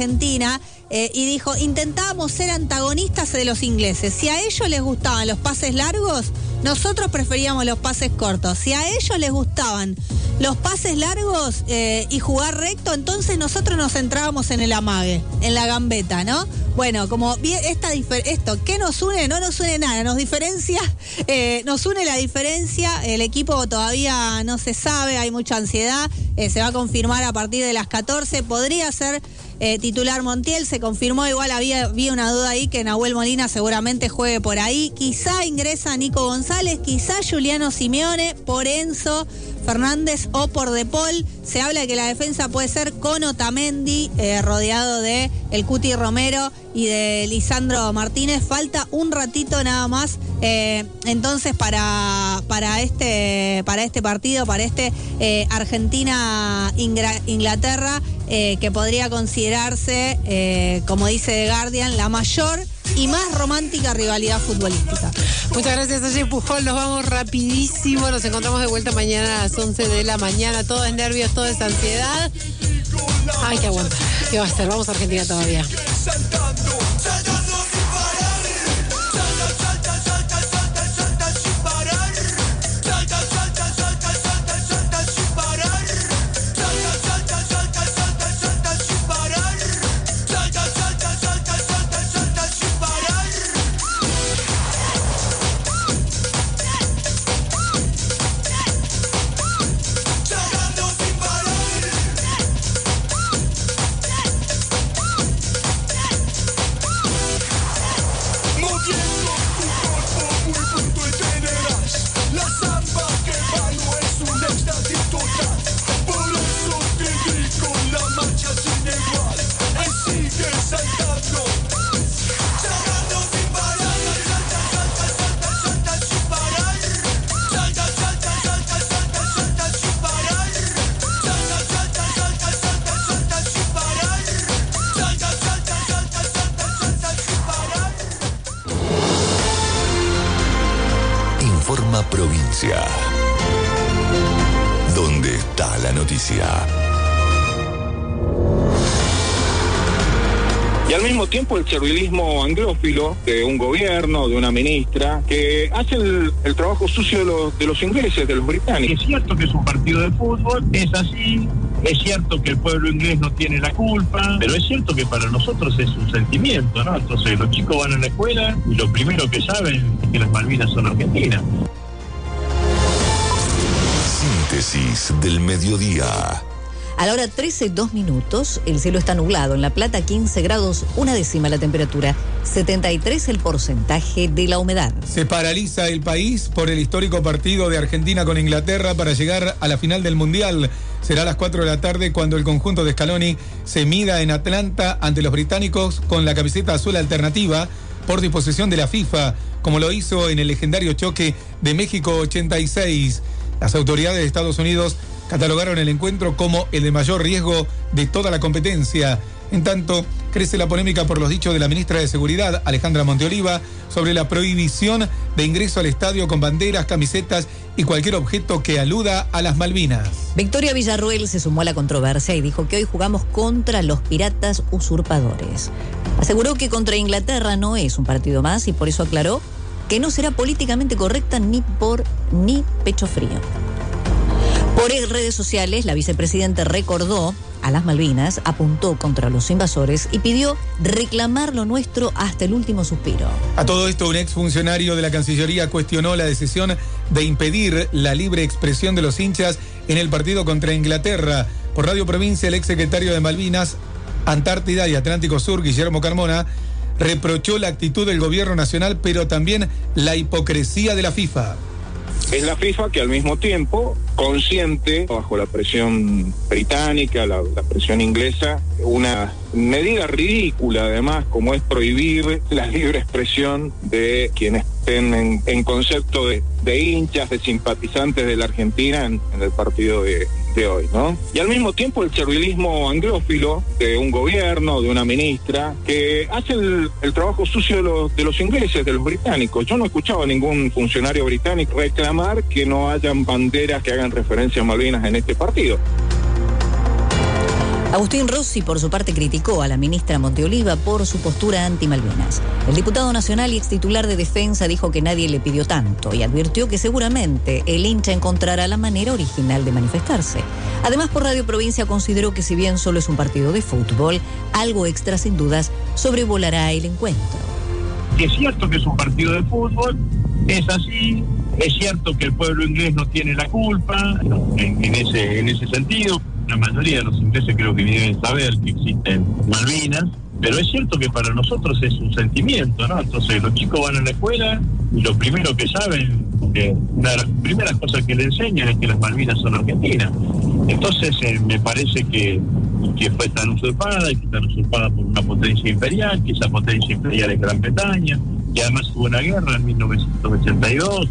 Argentina y dijo, intentábamos ser antagonistas de los ingleses. Si a ellos les gustaban los pases largos, nosotros preferíamos los pases cortos. Si a ellos les gustaban los pases largos y jugar recto, entonces nosotros nos centrábamos en el amague, en la gambeta, ¿no? Bueno, como esto, ¿qué nos une? No nos une nada, nos diferencia, nos une la diferencia. El equipo todavía no se sabe, hay mucha ansiedad, se va a confirmar a partir de las 14, podría ser titular Montiel, se confirmó, igual había una duda ahí que Nahuel Molina seguramente juegue por ahí, quizá ingresa Nico González, quizá Juliano Simeone, por Enzo Fernández o por De Paul. Se habla de que la defensa puede ser con Otamendi, rodeado de el Cuti Romero y de Lisandro Martínez. Falta un ratito nada más, entonces para este partido, para Argentina-Inglaterra, que podría considerarse, como dice The Guardian, la mayor y más romántica rivalidad futbolística. Muchas gracias, Angie Pujol. Nos vamos rapidísimo. Nos encontramos de vuelta mañana a las 11 de la mañana. Todo es nervios, todo es ansiedad. Ay, que aguanta. ¿Qué va a ser? Vamos a Argentina todavía. Provincia. ¿Dónde está la noticia? Y al mismo tiempo el servilismo anglófilo de un gobierno, de una ministra, que hace el trabajo sucio de los ingleses, de los británicos. Es cierto que es un partido de fútbol, es así. Es cierto que el pueblo inglés no tiene la culpa, pero es cierto que para nosotros es un sentimiento, ¿no? Entonces los chicos van a la escuela y lo primero que saben es que las Malvinas son argentinas. Síntesis del mediodía. A la hora 13:02, el cielo está nublado. En La Plata, 15 grados, 1/10 la temperatura, 73 el porcentaje de la humedad. Se paraliza el país por el histórico partido de Argentina con Inglaterra para llegar a la final del Mundial. Será a las 4 de la tarde cuando el conjunto de Scaloni se mida en Atlanta ante los británicos con la camiseta azul alternativa por disposición de la FIFA, como lo hizo en el legendario choque de México 86. Las autoridades de Estados Unidos catalogaron el encuentro como el de mayor riesgo de toda la competencia. En tanto, crece la polémica por los dichos de la ministra de Seguridad, Alejandra Monteoliva, sobre la prohibición de ingreso al estadio con banderas, camisetas y cualquier objeto que aluda a las Malvinas. Victoria Villarruel se sumó a la controversia y dijo que hoy jugamos contra los piratas usurpadores. Aseguró que contra Inglaterra no es un partido más y por eso aclaró que no será políticamente correcta ni pecho frío. Por redes sociales, la vicepresidenta recordó a las Malvinas, apuntó contra los invasores y pidió reclamar lo nuestro hasta el último suspiro. A todo esto, un exfuncionario de la Cancillería cuestionó la decisión de impedir la libre expresión de los hinchas en el partido contra Inglaterra. Por Radio Provincia, el exsecretario de Malvinas, Antártida y Atlántico Sur, Guillermo Carmona, reprochó la actitud del gobierno nacional, pero también la hipocresía de la FIFA. Es la FIFA que al mismo tiempo consciente, bajo la presión británica, la presión inglesa, una medida ridícula además, como es prohibir la libre expresión de quienes estén en concepto de hinchas, de simpatizantes de la Argentina en el partido de hoy, ¿no? Y al mismo tiempo el servilismo anglófilo de un gobierno, de una ministra, que hace el trabajo sucio de los ingleses, de los británicos. Yo no he escuchado a ningún funcionario británico reclamar que no hayan banderas que hagan referencia a Malvinas en este partido. Agustín Rossi, por su parte, criticó a la ministra Monteoliva por su postura anti-Malvinas. El diputado nacional y extitular de Defensa dijo que nadie le pidió tanto y advirtió que seguramente el hincha encontrará la manera original de manifestarse. Además, por Radio Provincia consideró que si bien solo es un partido de fútbol, algo extra sin dudas sobrevolará el encuentro. Es cierto que es un partido de fútbol, es así, es cierto que el pueblo inglés no tiene la culpa en ese sentido. La mayoría de los ingleses creo que deben saber que existen Malvinas, pero es cierto que para nosotros es un sentimiento, ¿no? Entonces los chicos van a la escuela y lo primero que saben, una de las primeras cosas que le enseñan es que las Malvinas son argentinas. Entonces me parece que fue tan usurpada y que tan usurpada por una potencia imperial, que esa potencia imperial es Gran Bretaña, y además hubo una guerra en 1982.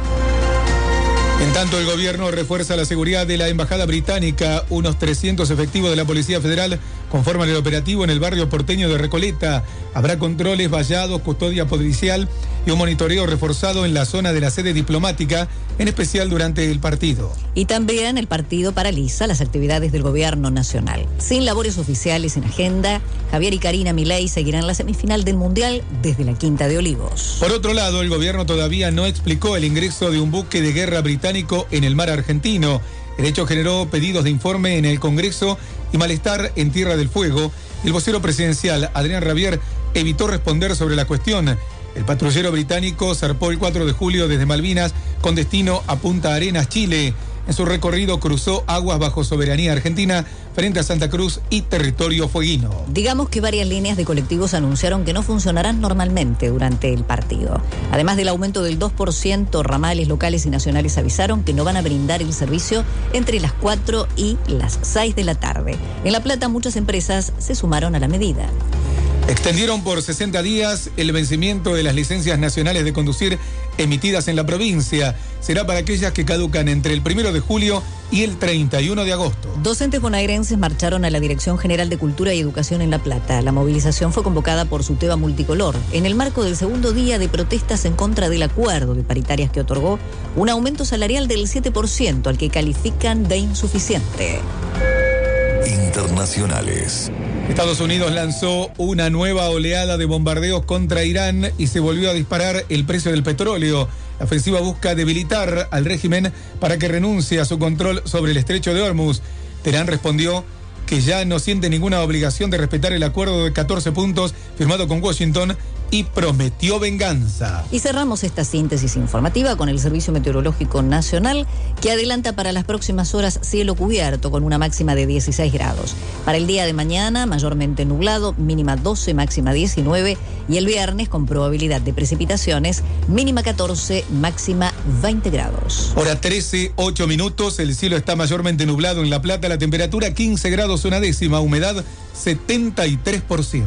En tanto, el gobierno refuerza la seguridad de la embajada británica. Unos 300 efectivos de la Policía Federal conforman el operativo en el barrio porteño de Recoleta. Habrá controles, vallados, custodia policial y un monitoreo reforzado en la zona de la sede diplomática, en especial durante el partido. Y también el partido paraliza las actividades del gobierno nacional. Sin labores oficiales en agenda, Javier y Karina Milei seguirán la semifinal del Mundial desde la Quinta de Olivos. Por otro lado, el gobierno todavía no explicó el ingreso de un buque de guerra británico en el mar argentino. El hecho generó pedidos de informe en el Congreso y malestar en Tierra del Fuego. El vocero presidencial, Adrián Rabier, evitó responder sobre la cuestión. El patrullero británico zarpó el 4 de julio desde Malvinas con destino a Punta Arenas, Chile. En su recorrido cruzó aguas bajo soberanía argentina frente a Santa Cruz y territorio fueguino. Digamos que varias líneas de colectivos anunciaron que no funcionarán normalmente durante el partido. Además del aumento del 2%, ramales locales y nacionales avisaron que no van a brindar el servicio entre las 4 y las 6 de la tarde. En La Plata, muchas empresas se sumaron a la medida. Extendieron por 60 días el vencimiento de las licencias nacionales de conducir emitidas en la provincia. Será para aquellas que caducan entre el 1 de julio y el 31 de agosto. Docentes bonaerenses marcharon a la Dirección General de Cultura y Educación en La Plata. La movilización fue convocada por Suteba Multicolor en el marco del segundo día de protestas en contra del acuerdo de paritarias que otorgó un aumento salarial del 7% al que califican de insuficiente. Internacionales. Estados Unidos lanzó una nueva oleada de bombardeos contra Irán y se volvió a disparar el precio del petróleo. La ofensiva busca debilitar al régimen para que renuncie a su control sobre el estrecho de Hormuz. Teherán respondió que ya no siente ninguna obligación de respetar el acuerdo de 14 puntos firmado con Washington y prometió venganza. Y cerramos esta síntesis informativa con el Servicio Meteorológico Nacional, que adelanta para las próximas horas cielo cubierto con una máxima de 16 grados. Para el día de mañana, mayormente nublado, mínima 12, máxima 19, y el viernes con probabilidad de precipitaciones, mínima 14, máxima 20 grados. Hora 13, 8 minutos, el cielo está mayormente nublado en La Plata, la temperatura 15 grados una décima, humedad 73%.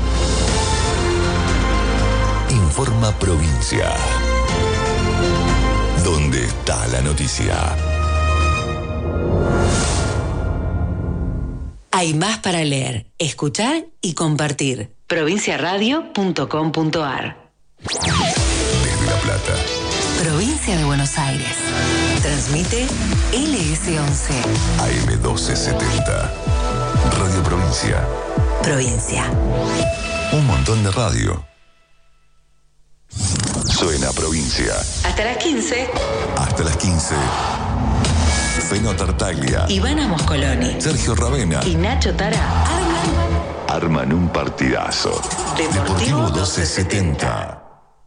Informa Provincia. ¿Dónde está la noticia? Hay más para leer, escuchar y compartir. Provinciaradio.com.ar. Desde La Plata. Provincia de Buenos Aires. Transmite LS11. AM 1270. Radio Provincia. Provincia. Un montón de radio. Suena Provincia. Hasta las 15. Hasta las 15. Feno Tartaglia. Ivana Moscoloni. Sergio Ravena. Y Nacho Tara Arman un partidazo. Deportivo 1270.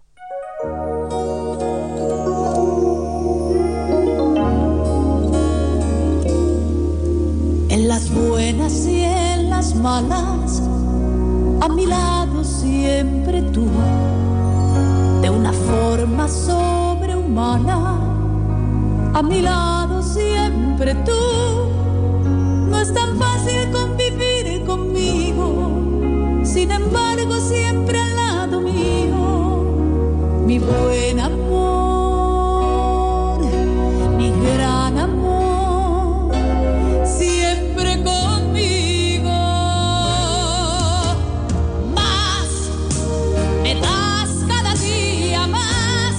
En las buenas y en las malas, a mi lado siempre tú, de una forma sobrehumana, a mi lado siempre tú. No es tan fácil convivir conmigo, sin embargo siempre al lado mío, mi buen amor, mi gran amor, siempre conmigo. Más me das cada día más,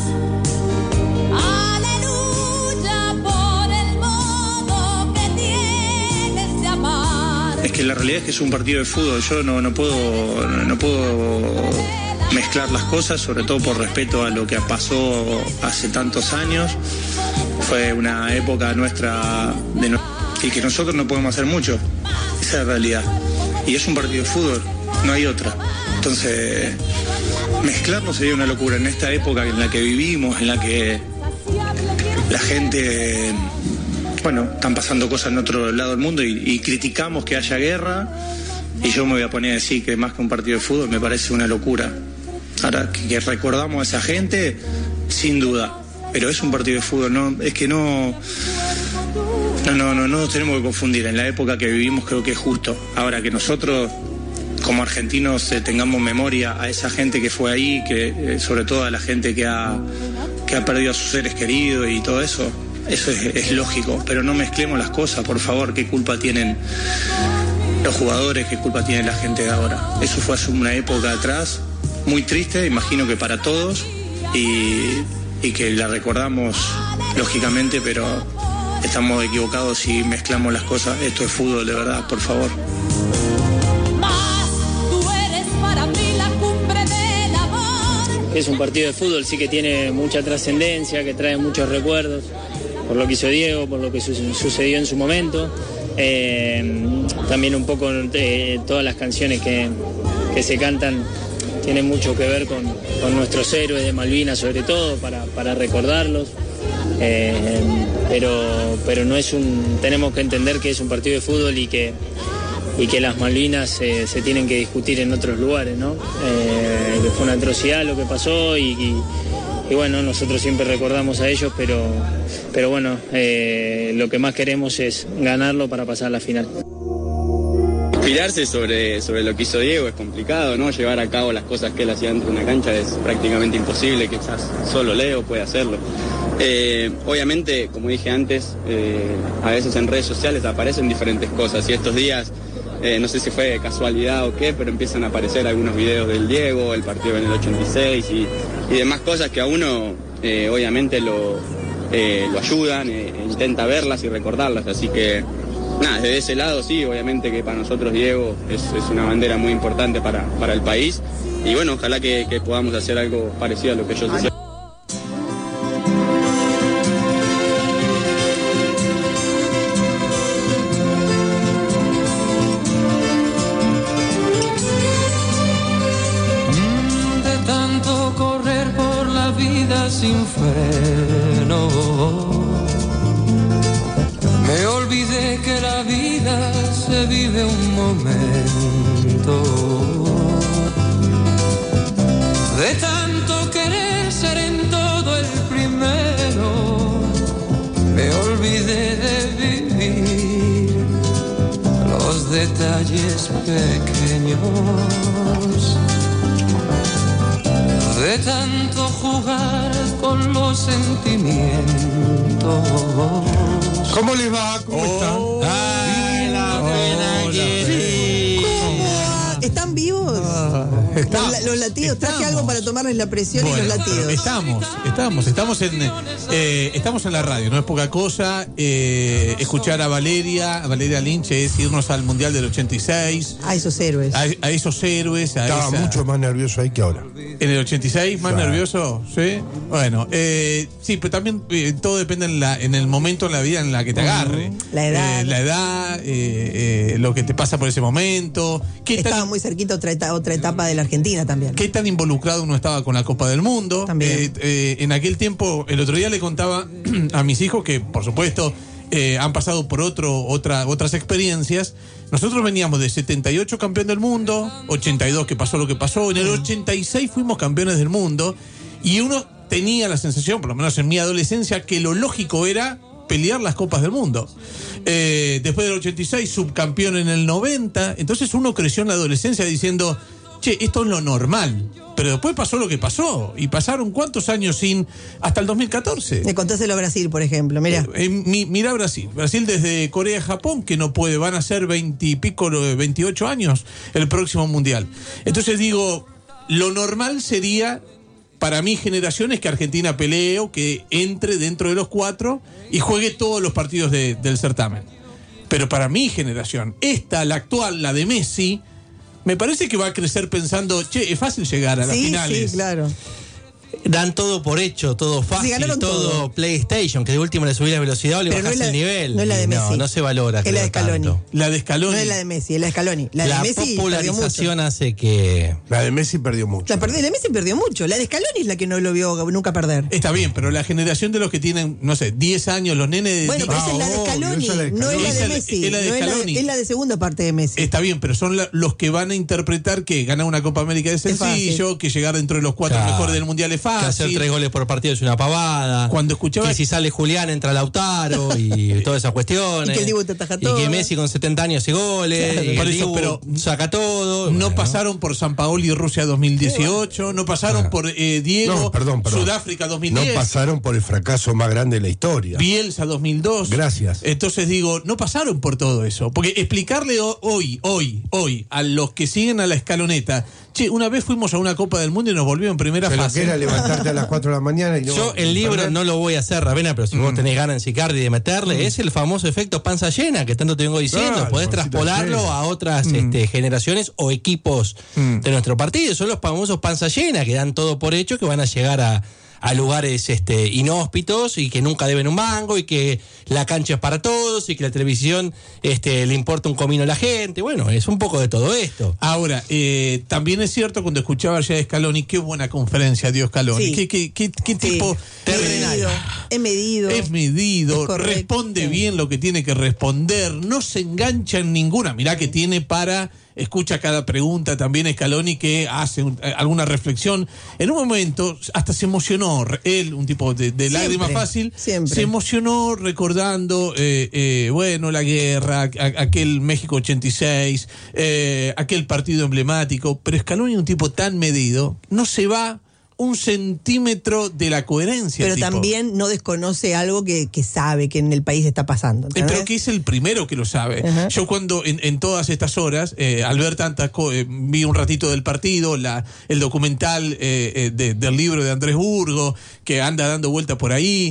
aleluya por el modo que tienes de amar. Es que la realidad realidad es que es un partido de fútbol. Yo no puedo mezclar las cosas, sobre todo por respeto a lo que pasó hace tantos años. Fue una época nuestra y que nosotros no podemos hacer mucho. Esa es la realidad. Y es un partido de fútbol, no hay otra. Entonces, mezclarlo sería una locura en esta época en la que vivimos, en la que la gente, están pasando cosas en otro lado del mundo y criticamos que haya guerra, y yo me voy a poner a decir que más que un partido de fútbol me parece una locura. Ahora, que recordamos a esa gente, sin duda, pero es un partido de fútbol, no nos tenemos que confundir. En la época que vivimos creo que es justo. Ahora, que nosotros como argentinos tengamos memoria a esa gente que fue ahí, que sobre todo a la gente que ha perdido a sus seres queridos y todo eso es lógico, pero no mezclemos las cosas, por favor. ¿Qué culpa tienen los jugadores? ¿Qué culpa tiene la gente de ahora? Eso fue hace una época atrás, muy triste, imagino que para todos, y que la recordamos lógicamente, pero estamos equivocados si mezclamos las cosas. Esto es fútbol, de verdad, por favor. Es un partido de fútbol, sí que tiene mucha trascendencia, que trae muchos recuerdos, por lo que hizo Diego, por lo que sucedió en su momento. También un poco todas las canciones que se cantan tienen mucho que ver con nuestros héroes de Malvinas, sobre todo, para recordarlos. Pero no es tenemos que entender que es un partido de fútbol y que las Malvinas se tienen que discutir en otros lugares, ¿no? Que fue una atrocidad lo que pasó y bueno, nosotros siempre recordamos a ellos, pero bueno, lo que más queremos es ganarlo para pasar a la final. Inspirarse sobre lo que hizo Diego es complicado, ¿no? Llevar a cabo las cosas que él hacía dentro de una cancha es prácticamente imposible, quizás solo Leo puede hacerlo. Obviamente, como dije antes, a veces en redes sociales aparecen diferentes cosas y estos días, no sé si fue casualidad o qué, pero empiezan a aparecer algunos videos del Diego, el partido en el 86 y demás cosas que a uno obviamente lo ayudan, intenta verlas y recordarlas, así que nada, desde ese lado sí, obviamente que para nosotros Diego es una bandera muy importante para el país y bueno, ojalá que podamos hacer algo parecido a lo que ellos hicieron. Sin freno, me olvidé que la vida se vive un momento. De tanto querer ser en todo el primero, me olvidé de vivir los detalles pequeños. De tanto jugar con los sentimientos. ¿Cómo les va? ¿Cómo están? Ay, la pena que sí. ¿Están vivos? Los latidos. Traje algo para tomarles la presión y los latidos. Estamos en la radio, no es poca cosa. Escuchar a Valeria Lynch es irnos al Mundial del 86. A esos héroes. A esos héroes. Estaba mucho más nervioso ahí que ahora. ¿En el 86 más nervioso? Sí. Bueno, sí, pero también todo depende en el momento en la vida en la que te agarre. La edad. Lo que te pasa por ese momento. Estaba muy cerquita otra etapa de la Argentina también. ¿Qué tan involucrado uno estaba con la Copa del Mundo? También. En aquel tiempo, el otro día le contaba a mis hijos que, por supuesto, han pasado por otras experiencias. Nosotros veníamos de 78 campeón del mundo, 82 que pasó lo que pasó, en el 86 fuimos campeones del mundo y uno tenía la sensación, por lo menos en mi adolescencia, que lo lógico era pelear las copas del mundo. Después del 86, subcampeón en el 90, entonces uno creció en la adolescencia diciendo, che, esto es lo normal. Pero después pasó lo que pasó. Y pasaron ¿cuántos años hasta el 2014? Me contáselo a Brasil, por ejemplo. Mirá. Mirá Brasil. Brasil desde Corea a Japón, que no puede, van a ser 20 y pico, 28 años el próximo mundial. Entonces digo, lo normal sería, para mi generación, es que Argentina pelee o que entre dentro de los 4 y juegue todos los partidos del certamen. Pero para mi generación, la actual, la de Messi, me parece que va a crecer pensando, che, es fácil llegar a las finales. Sí, claro. Dan todo por hecho, todo fácil, todo PlayStation, que de último le subís la velocidad o le bajás el nivel. No es la de Messi. No se valora. Es la de Scaloni. Tanto. La de Scaloni. No es la de Messi, es la de Scaloni. La de Messi popularización hace que... La de Messi perdió mucho. La de Messi perdió mucho. La de Scaloni es la que no lo vio nunca perder. Está bien, pero la generación de los que tienen, no sé, 10 años, los nenes de... Bueno, pero esa es la de Scaloni, no es la de Messi. Es la de Scaloni. Es la de segunda parte de Messi. Está bien, pero son los que van a interpretar que ganar una Copa América es sencillo, que llegar dentro de los 4 mejores del Mundial es fácil. Que hacer 3 goles por partido es una pavada. Cuando escuchaba que si sale Julián entra Lautaro y todas esas cuestiones. Y que el Dibu te ataja todo. Y que Messi con 70 años hace goles. Claro, y por el eso, Dibu pero saca todo. No pasaron por San Paoli y Rusia 2018, no pasaron por Diego, No, perdón. Sudáfrica 2010. No pasaron por el fracaso más grande de la historia. Bielsa 2002. Gracias. Entonces digo, no pasaron por todo eso. Porque explicarle hoy a los que siguen a la escaloneta, che, una vez fuimos a una Copa del Mundo y nos volvió en primera Pero fase. que era levantarte a las 4 de la mañana y no... Yo el libro no lo voy a hacer, Ravena, pero si vos tenés ganas en Sicardi de meterle, es el famoso efecto panza llena que tanto te vengo diciendo. Claro, podés traspolarlo a otras generaciones o equipos de nuestro partido. Son los famosos panza llena que dan todo por hecho que van a llegar a lugares inhóspitos y que nunca deben un mango y que la cancha es para todos y que la televisión le importa un comino a la gente. Bueno, es un poco de todo esto. Ahora, también es cierto, cuando escuchaba ya de Scaloni, qué buena conferencia dio Scaloni. Sí. ¿Qué tipo terrenal? Es medido. Es medido, es responde bien lo que tiene que responder, no se engancha en ninguna. Mirá que tiene escucha cada pregunta también Scaloni, que hace alguna reflexión. En un momento hasta se emocionó, él, un tipo de lágrima fácil, se emocionó recordando la guerra, aquel México 86, aquel partido emblemático. Pero Scaloni, un tipo tan medido, no se va un centímetro de la coherencia. Pero también no desconoce algo que sabe que en el país está pasando. Pero que es el primero que lo sabe. Uh-huh. Yo cuando en todas estas horas, al ver tantas vi un ratito del partido, el documental del libro de Andrés Burgo, que anda dando vuelta por ahí.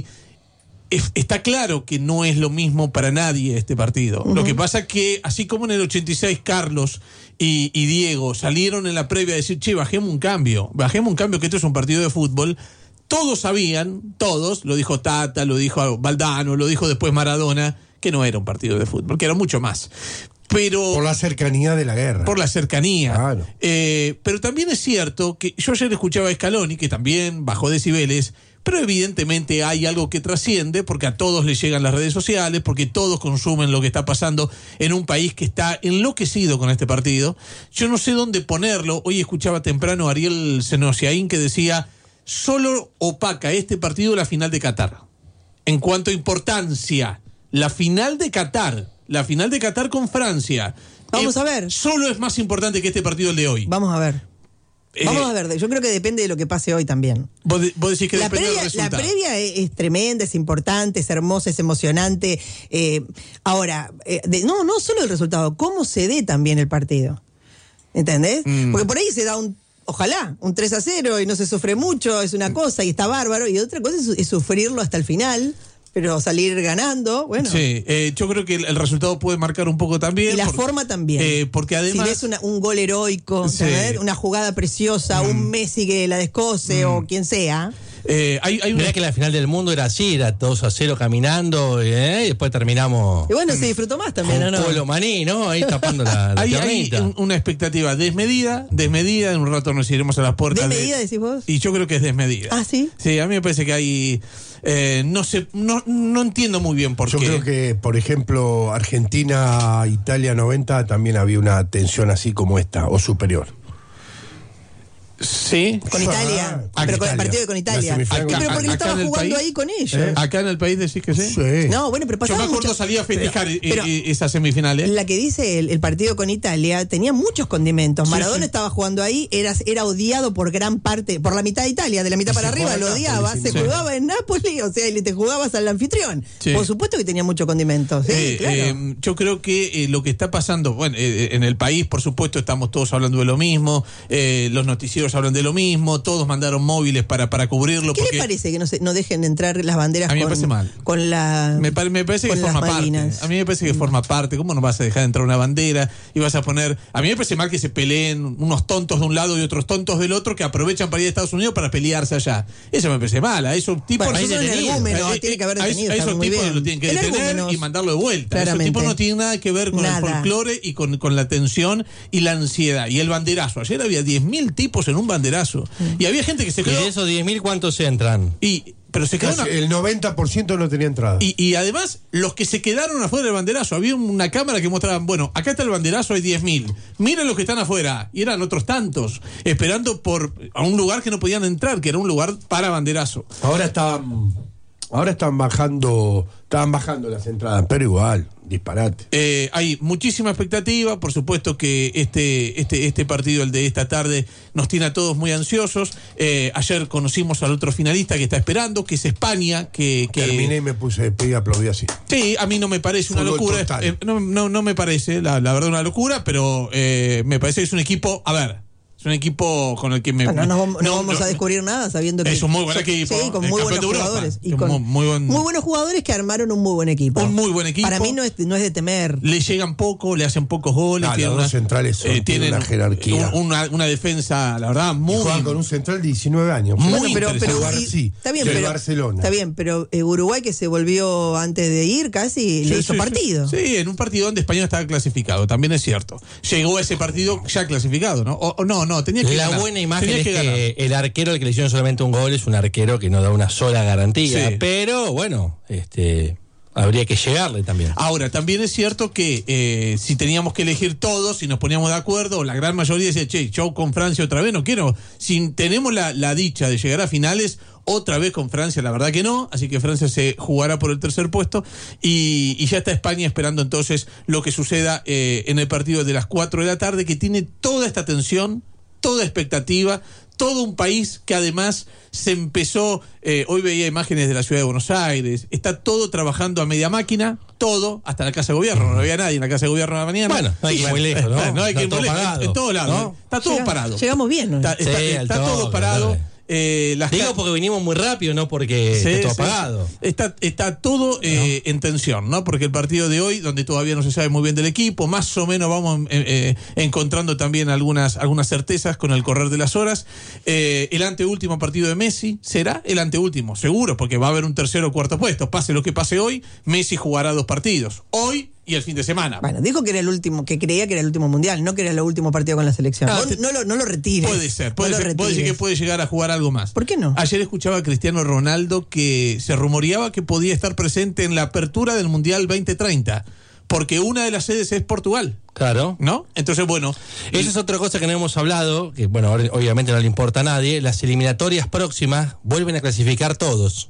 Está claro que no es lo mismo para nadie este partido. Uh-huh. Lo que pasa que, así como en el 86 Carlos y Diego salieron en la previa a decir, che, bajemos un cambio, que esto es un partido de fútbol. Todos sabían, lo dijo Tata, lo dijo Valdano, lo dijo después Maradona, que no era un partido de fútbol, que era mucho más. Pero por la cercanía de la guerra. Por la cercanía. Claro. Pero también es cierto que yo ayer escuchaba a Scaloni, que también bajó decibeles, pero evidentemente hay algo que trasciende, porque a todos les llegan las redes sociales, porque todos consumen lo que está pasando en un país que está enloquecido con este partido. Yo no sé dónde ponerlo. Hoy escuchaba temprano a Ariel Senosiaín que decía, solo opaca este partido la final de Qatar. En cuanto a importancia, la final de Qatar con Francia. Vamos a ver. Solo es más importante que este partido el de hoy. Vamos a ver. Yo creo que depende de lo que pase hoy también. Vos decís que depende del resultado. La previa es tremenda, es importante, es hermosa, es emocionante. Ahora, no solo el resultado, cómo se dé también el partido. ¿Entendés? Porque por ahí se da un 3-0 y no se sufre mucho, es una cosa y está bárbaro. Y otra cosa es sufrirlo hasta el final, pero salir ganando, bueno. Sí, yo creo que el resultado puede marcar un poco también. Y la forma también. Porque además... Si ves un gol heroico, sí, una jugada preciosa, un Messi que la descose o quien sea... Mirá que la final del mundo era así, era 2-0 caminando y después terminamos... Y bueno, se disfrutó más también, con ¿no? Pueblo Maní, ¿no? Ahí tapando la hay una expectativa desmedida, en un rato nos iremos a las puertas. ¿Desmedida decís vos? Y yo creo que es desmedida. ¿Ah, sí? Sí, a mí me parece que hay... no entiendo muy bien por qué. Yo creo que, por ejemplo, Argentina-Italia 90 también había una tensión así como esta, o superior. Sí. Con Italia. Pero con el partido con Italia. Pero porque estaba jugando ahí con ellos. Acá en el país decís que sí. No, bueno, pero pasaba. Yo me acuerdo salía a festejar esas semifinales. La que dice el partido con Italia tenía muchos condimentos. Maradona estaba jugando ahí, era odiado por gran parte, por la mitad de Italia, de la mitad para arriba lo odiaba, se jugaba en Nápoles, o sea, te jugabas al anfitrión. Sí. Por supuesto que tenía muchos condimentos. Sí, claro. Yo creo que lo que está pasando, en el país, por supuesto, estamos todos hablando de lo mismo, los noticieros medios hablan de lo mismo, todos mandaron móviles para cubrirlo. ¿Qué le parece que no dejen entrar las banderas a mí me parece mal. Con la me parece que forma parte. A mí me parece que forma parte. ¿Cómo no vas a dejar entrar una bandera y vas a poner? A mí me parece mal que se peleen unos tontos de un lado y otros tontos del otro que aprovechan para ir a Estados Unidos para pelearse allá. Eso me parece mal. A esos tipos tiene que haber detenido. A esos tipos lo tienen que detener y mandarlo de vuelta. Esos tipos no tienen nada que ver con el folclore y con la tensión y la ansiedad. Y el banderazo. Ayer había 10.000 tipos en un banderazo. Y había gente que se quedó. ¿Y de esos 10.000 cuántos entran? Pero se quedó el 90% no tenía entrada. Y además, los que se quedaron afuera del banderazo, había una cámara que mostraba, bueno, acá está el banderazo, hay 10.000. Miren los que están afuera. Y eran otros tantos, esperando a un lugar que no podían entrar, que era un lugar para banderazo. Ahora estaban bajando las entradas, pero igual, disparate. Hay muchísima expectativa, por supuesto que este partido, el de esta tarde, nos tiene a todos muy ansiosos. Ayer conocimos al otro finalista que está esperando, que es España. Terminé y me puse de pie y aplaudí así. Sí, a mí no me parece una locura. No me parece, la verdad, una locura, pero me parece que es un equipo, es un equipo con el que no vamos a descubrir nada sabiendo que es un muy buen equipo. Sí, con muy buenos jugadores. Y con muy buenos jugadores que armaron un muy buen equipo. Un muy buen equipo. Para mí no es de temer. Le llegan poco, le hacen pocos goles. Los dos centrales tienen una jerarquía. Una defensa, la verdad, muy. Juegan con un central de 19 años. Pero está bien, pero Barcelona. Está bien, pero Uruguay, que se volvió antes de ir casi, le hizo partido. Sí, en un partido donde España estaba clasificado, también es cierto. Llegó a ese partido ya clasificado, ¿no? No, tenía que ganar. Buena imagen es que el arquero al que le hicieron solamente un gol es un arquero que no da una sola garantía, pero bueno, habría que llegarle también. Ahora, también es cierto que si teníamos que elegir todos, si nos poníamos de acuerdo, la gran mayoría decía, yo con Francia otra vez no quiero. Si tenemos la dicha de llegar a finales, otra vez con Francia, la verdad que no, así que Francia se jugará por el tercer puesto y ya está España esperando entonces lo que suceda en el partido de las 4 de la tarde, que tiene toda esta tensión, toda expectativa, todo un país que además se empezó, hoy veía imágenes de la ciudad de Buenos Aires, está todo trabajando a media máquina, todo, hasta la Casa de Gobierno, no había nadie en la Casa de Gobierno a la mañana. Bueno, no hay que ir muy lejos, ¿no? No hay que ir muy lejos, en todos lados, ¿no? Está todo parado. Llegamos bien, ¿no? Está todo parado. Digo porque vinimos muy rápido, no porque esté todo apagado. Está todo en tensión, ¿no? Porque el partido de hoy, donde todavía no se sabe muy bien del equipo, más o menos vamos encontrando también algunas certezas con el correr de las horas. El anteúltimo partido de Messi será el anteúltimo, seguro, porque va a haber un tercer o cuarto puesto. Pase lo que pase hoy, Messi jugará 2 partidos. Hoy y el fin de semana. Bueno, dijo que era el último, que creía que era el último mundial, no que era el último partido con la selección. No lo retires. Puede ser. Puede decir que puede llegar a jugar algo más. ¿Por qué no? Ayer escuchaba a Cristiano Ronaldo que se rumoreaba que podía estar presente en la apertura del Mundial 2030. Porque una de las sedes es Portugal. Claro. ¿No? Entonces, bueno. Esa es otra cosa que no hemos hablado, que bueno, obviamente no le importa a nadie. Las eliminatorias próximas vuelven a clasificar todos.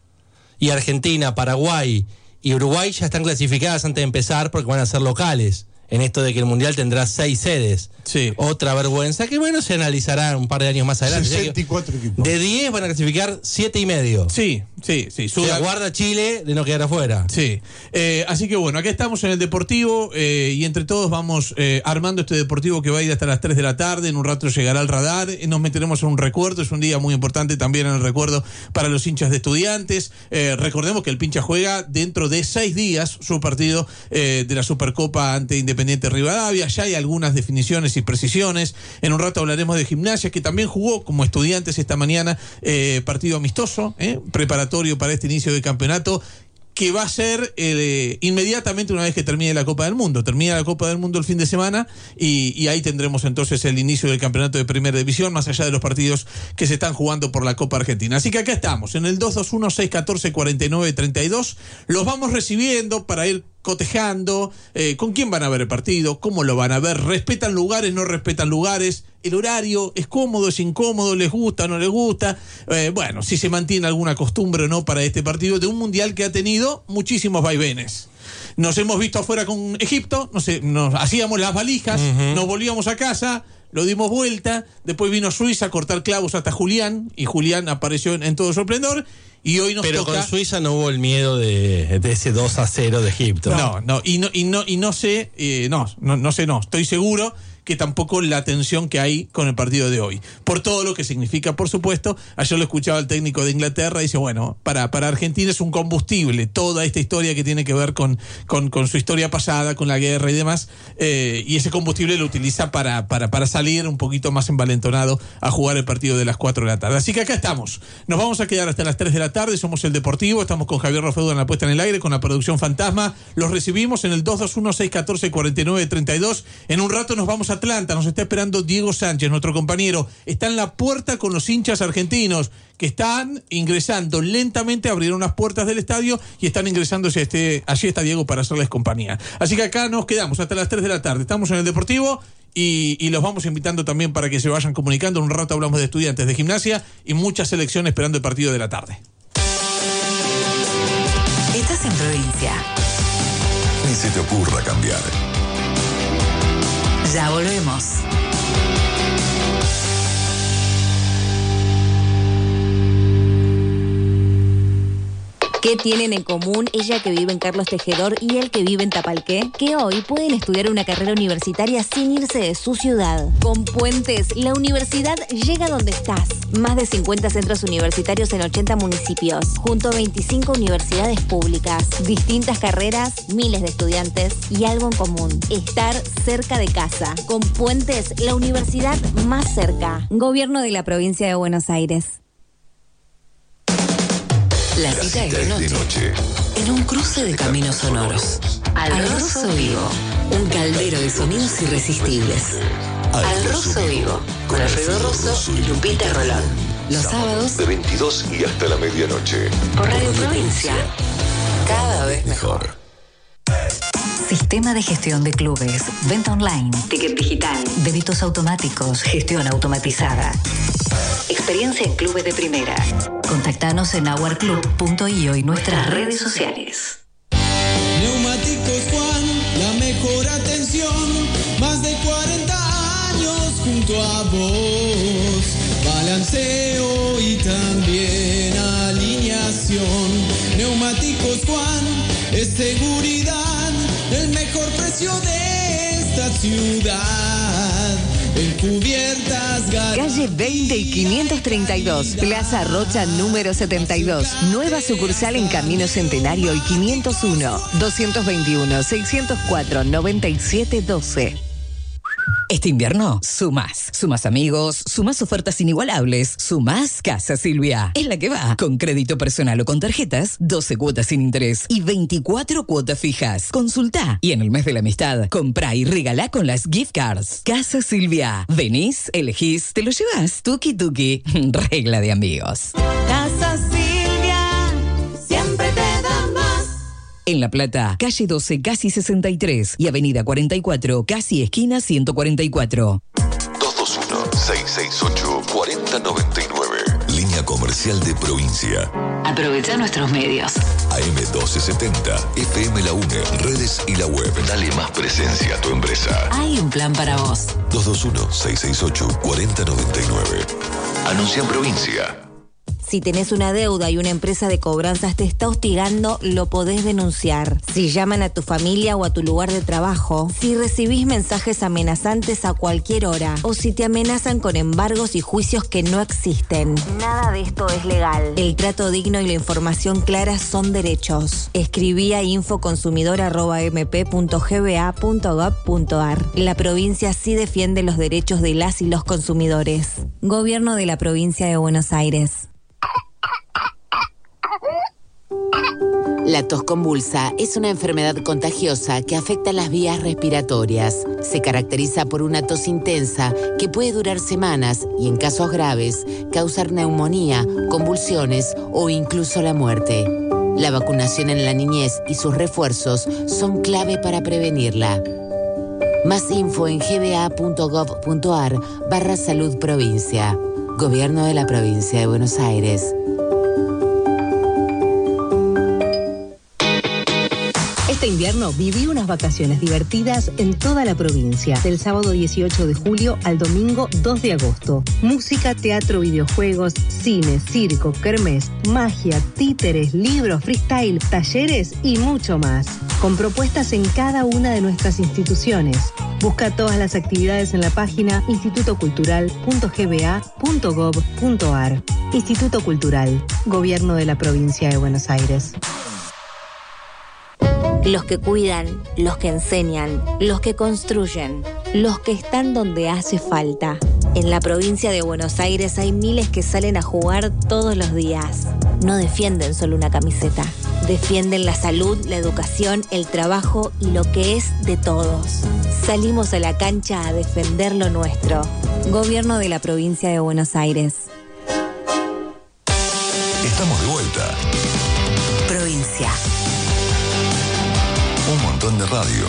Y Argentina, Paraguay y Uruguay ya están clasificadas antes de empezar porque van a ser locales. En esto de que el Mundial tendrá 6 sedes. Sí. Otra vergüenza que, bueno, se analizará un par de años más adelante. 64 equipos. De 10 van a clasificar 7 y medio. Sí. Se aguarda Chile de no quedar afuera. Sí. Así que bueno, aquí estamos en el Deportivo y entre todos vamos armando este Deportivo que va a ir hasta las 3 de la tarde. En un rato llegará el radar. Nos meteremos en un recuerdo. Es un día muy importante también en el recuerdo para los hinchas de Estudiantes. Recordemos que el Pincha juega dentro de 6 días su partido de la Supercopa ante Independiente Rivadavia. Ya hay algunas definiciones y precisiones. En un rato hablaremos de Gimnasia, que también jugó como Estudiantes esta mañana, partido amistoso, preparatorio para este inicio de campeonato, que va a ser inmediatamente una vez que termine la Copa del Mundo. Termina la Copa del Mundo el fin de semana y ahí tendremos entonces el inicio del campeonato de Primera División, más allá de los partidos que se están jugando por la Copa Argentina. Así que acá estamos, en el 221-614-4932. Los vamos recibiendo para ir cotejando con quién van a ver el partido, cómo lo van a ver, respetan lugares, no respetan lugares, el horario es cómodo, es incómodo, les gusta, no les gusta, bueno, si se mantiene alguna costumbre o no para este partido de un mundial que ha tenido muchísimos vaivenes. Nos hemos visto afuera con Egipto, nos hacíamos las valijas, nos volvíamos a casa, lo dimos vuelta, después vino Suiza a cortar clavos hasta Julián, y Julián apareció en todo su esplendor. Y hoy nos Pero toca... con Suiza no hubo el miedo de ese 2-0 de Egipto. No, estoy seguro que tampoco la tensión que hay con el partido de hoy. Por todo lo que significa, por supuesto. Ayer lo escuchaba el técnico de Inglaterra y dice, bueno, para Argentina es un combustible toda esta historia que tiene que ver con su historia pasada, con la guerra y demás, y ese combustible lo utiliza para salir un poquito más envalentonado a jugar el partido de las 4 de la tarde. Así que acá estamos. Nos vamos a quedar hasta las 3 de la tarde. Somos El Deportivo. Estamos con Javier Rofeudo en la puesta en el aire, con la producción fantasma. Los recibimos en el 221-614-4932. En un rato nos vamos a Atlanta. Nos está esperando Diego Sánchez, nuestro compañero. Está en la puerta con los hinchas argentinos que están ingresando lentamente. Abrieron las puertas del estadio y están ingresando allí está Diego para hacerles compañía. Así que acá nos quedamos hasta las 3 de la tarde. Estamos en El Deportivo y los vamos invitando también para que se vayan comunicando. En un rato hablamos de Estudiantes de Gimnasia y mucha selección esperando el partido de la tarde. Estás en Provincia. Ni se te ocurra cambiar. Ya volvemos. ¿Qué tienen en común ella que vive en Carlos Tejedor y él que vive en Tapalqué? Que hoy pueden estudiar una carrera universitaria sin irse de su ciudad. Con Puentes, la universidad llega donde estás. Más de 50 centros universitarios en 80 municipios, junto a 25 universidades públicas. Distintas carreras, miles de estudiantes y algo en común: estar cerca de casa. Con Puentes, la universidad más cerca. Gobierno de la Provincia de Buenos Aires. La cita es de noche. En un cruce de caminos sonoros. Al Rosso Vivo. Un caldero de sonidos irresistibles. Al Rosso Vivo. Con Alfredo Rosso y Lupita Rolón. Los sábados de 22 y hasta la medianoche. Por Radio Provincia. Cada vez mejor. Sistema de gestión de clubes, venta online, ticket digital, débitos automáticos, gestión automatizada. Experiencia en clubes de primera. Contactanos en hourclub.io y nuestras redes sociales. Neumáticos Juan, la mejor atención. Más de 40 años junto a vos. Balanceo y también alineación. Neumáticos Juan, es seguridad. El mejor precio de esta ciudad. En cubiertas Calle 20 y 532, Plaza Rocha número 72. Nueva sucursal en Camino Centenario y 501, 221-604-9712. Este invierno, sumás amigos, sumás ofertas inigualables, sumás Casa Silvia. Es la que va. Con crédito personal o con tarjetas, 12 cuotas sin interés y 24 cuotas fijas. Consultá. Y en el mes de la amistad, comprá y regalá con las gift cards. Casa Silvia. Venís, elegís, te lo llevas. Tuki tuki. Regla de amigos. Casa Silvia, siempre te da más. En La Plata, calle 12, casi 63 y avenida 44, casi esquina 144. 221-668-4099. Línea comercial de Provincia. Aprovecha nuestros medios. AM1270, FM La UNE, redes y la web. Dale más presencia a tu empresa. Hay un plan para vos. 221-668-4099. Anuncia en Provincia. Si tenés una deuda y una empresa de cobranzas te está hostigando, lo podés denunciar. Si llaman a tu familia o a tu lugar de trabajo, si recibís mensajes amenazantes a cualquier hora, o si te amenazan con embargos y juicios que no existen. Nada de esto es legal. El trato digno y la información clara son derechos. Escribí a infoconsumidor@mp.gba.gov.ar. La provincia sí defiende los derechos de las y los consumidores. Gobierno de la Provincia de Buenos Aires. La tos convulsa es una enfermedad contagiosa que afecta las vías respiratorias. Se caracteriza por una tos intensa que puede durar semanas y, en casos graves, causar neumonía, convulsiones o incluso la muerte. La vacunación en la niñez y sus refuerzos son clave para prevenirla. Más info en gba.gov.ar/salud provincia. Gobierno de la Provincia de Buenos Aires. Este invierno viví unas vacaciones divertidas en toda la provincia, del sábado 18 de julio al domingo 2 de agosto. Música, teatro, videojuegos, cine, circo, kermés, magia, títeres, libros, freestyle, talleres y mucho más, con propuestas en cada una de nuestras instituciones. Busca todas las actividades en la página institutocultural.gba.gov.ar. Instituto Cultural, Gobierno de la Provincia de Buenos Aires. Los que cuidan, los que enseñan, los que construyen, los que están donde hace falta. En la provincia de Buenos Aires hay miles que salen a jugar todos los días. No defienden solo una camiseta. Defienden la salud, la educación, el trabajo y lo que es de todos. Salimos a la cancha a defender lo nuestro. Gobierno de la Provincia de Buenos Aires. Estamos de vuelta. Provincia. Un montón de radio.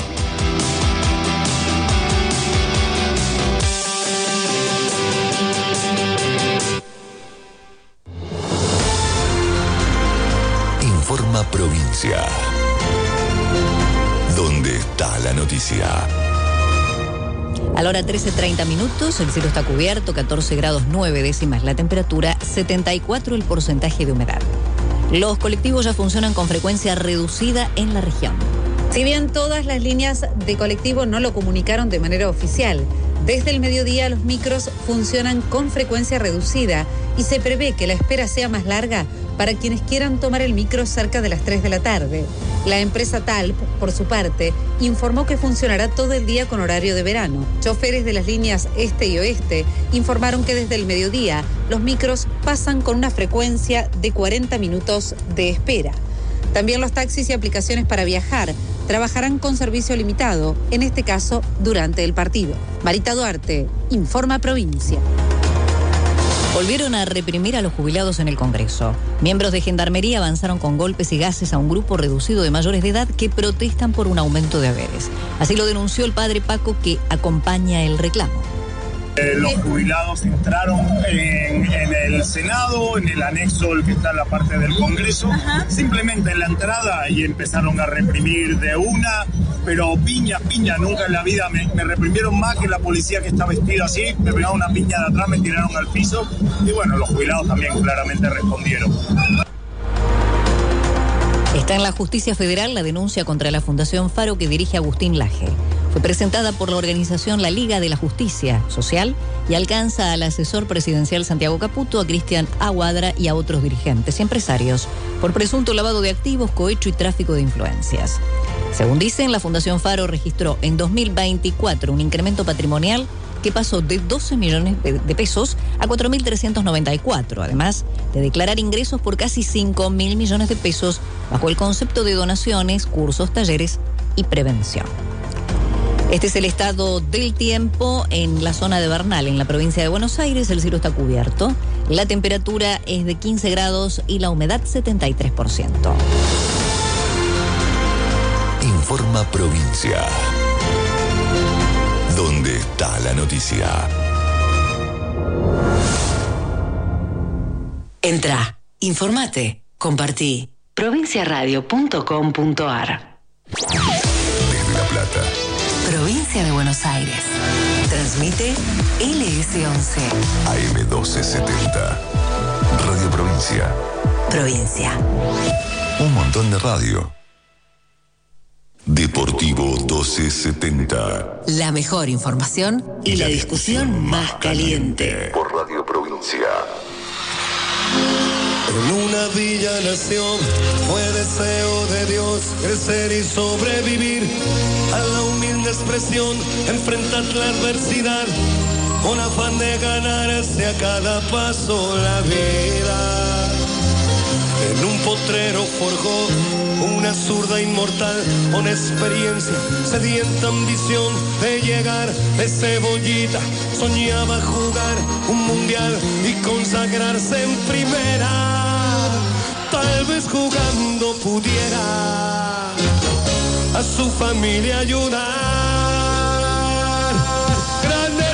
Informa Provincia. ¿Dónde está la noticia? A la hora 13:30 minutos, el cielo está cubierto, 14 grados 9 décimas la temperatura, 74 el porcentaje de humedad. Los colectivos ya funcionan con frecuencia reducida en la región. Si bien todas las líneas de colectivo no lo comunicaron de manera oficial, desde el mediodía los micros funcionan con frecuencia reducida y se prevé que la espera sea más larga para quienes quieran tomar el micro cerca de las 3 de la tarde. La empresa TALP, por su parte, informó que funcionará todo el día con horario de verano. Choferes de las líneas este y oeste informaron que desde el mediodía los micros pasan con una frecuencia de 40 minutos de espera. También los taxis y aplicaciones para viajar trabajarán con servicio limitado, en este caso durante el partido. Marita Duarte, Informa Provincia. Volvieron a reprimir a los jubilados en el Congreso. Miembros de Gendarmería avanzaron con golpes y gases a un grupo reducido de mayores de edad que protestan por un aumento de haberes. Así lo denunció el padre Paco, que acompaña el reclamo. Los jubilados entraron en el Senado, en el anexo, el que está en la parte del Congreso, simplemente en la entrada, y empezaron a reprimir de una, pero piña, nunca en la vida me reprimieron más que la policía que está vestida así, me pegaron una piña de atrás, me tiraron al piso, y bueno, los jubilados también claramente respondieron. Está en la Justicia Federal la denuncia contra la Fundación Faro que dirige Agustín Laje. Fue presentada por la organización La Liga de la Justicia Social y alcanza al asesor presidencial Santiago Caputo, a Cristian Aguadra y a otros dirigentes y empresarios por presunto lavado de activos, cohecho y tráfico de influencias. Según dicen, la Fundación Faro registró en 2024 un incremento patrimonial que pasó de 12 millones de pesos a 4.394, además de declarar ingresos por casi 5.000 millones de pesos bajo el concepto de donaciones, cursos, talleres y prevención. Este es el estado del tiempo en la zona de Bernal, en la provincia de Buenos Aires. El cielo está cubierto, la temperatura es de 15 grados y la humedad 73%. Informa Provincia. ¿Dónde está la noticia? Entra, informate, compartí. provinciaradio.com.ar. Desde La Plata. Provincia de Buenos Aires. Transmite LS11. AM 1270. Radio Provincia. Provincia. Un montón de radio. Deportivo 1270. La mejor información y la discusión más caliente. Por Radio Provincia. En una villa nación fue deseo de Dios crecer y sobrevivir a la humilde expresión, enfrentar la adversidad con afán de ganarse a cada paso la vida. En un potrero forjó una zurda inmortal con experiencia, sedienta ambición de llegar de cebollita. Soñaba jugar un mundial y consagrarse en primera. Tal vez jugando pudiera a su familia ayudar. ¡Grande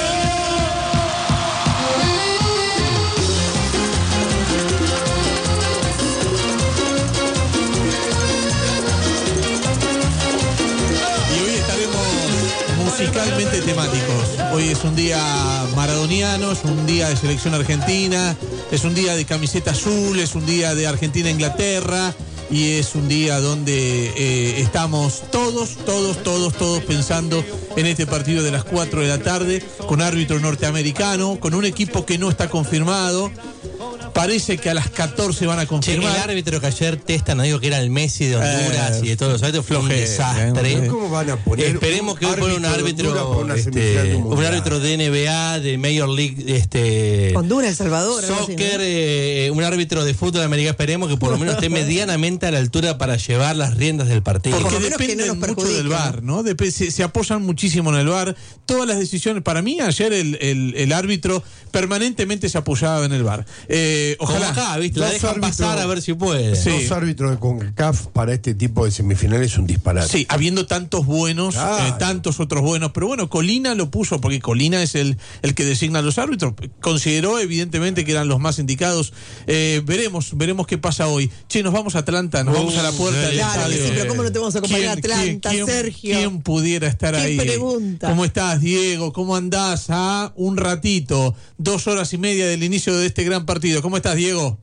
musicalmente temáticos. Hoy es un día maradoniano, es un día de selección argentina, es un día de camiseta azul, es un día de Argentina-Inglaterra, y es un día donde estamos todos pensando en este partido de las 4 de la tarde, con árbitro norteamericano, con un equipo que no está confirmado. Parece que a las 14 van a confirmar. El árbitro que ayer testan, no digo que era el Messi de Honduras y de todos los árbitros, fue un desastre. ¿Cómo van a poner? Esperemos que hoy ponga un árbitro de NBA, de Major League, Honduras, El Salvador, soccer, un árbitro de fútbol americano. Esperemos que por lo menos esté medianamente a la altura para llevar las riendas del partido. Porque dependen mucho del VAR, ¿no? Se apoyan muchísimo en el VAR. Todas las decisiones, para mí ayer el árbitro permanentemente se apoyaba en el VAR. Ojalá, acá, ¿viste? La dejan pasar a ver si puede. Sí. Dos árbitros de CONCACAF para este tipo de semifinales es un disparate. Sí, habiendo tantos buenos, tantos otros buenos. Pero bueno, Colina lo puso porque Colina es el que designa a los árbitros. Consideró evidentemente que eran los más indicados. Veremos qué pasa hoy. Che, nos vamos a Atlanta, nos vamos a la puerta del estadio. Sí, pero ¿cómo no te vamos a acompañar a Atlanta, Sergio? ¿Quién pudiera estar ahí? Pregunta? ¿Cómo estás, Diego? ¿Cómo andás? Un ratito, 2 horas y media del inicio de este gran partido. ¿Cómo estás, Diego?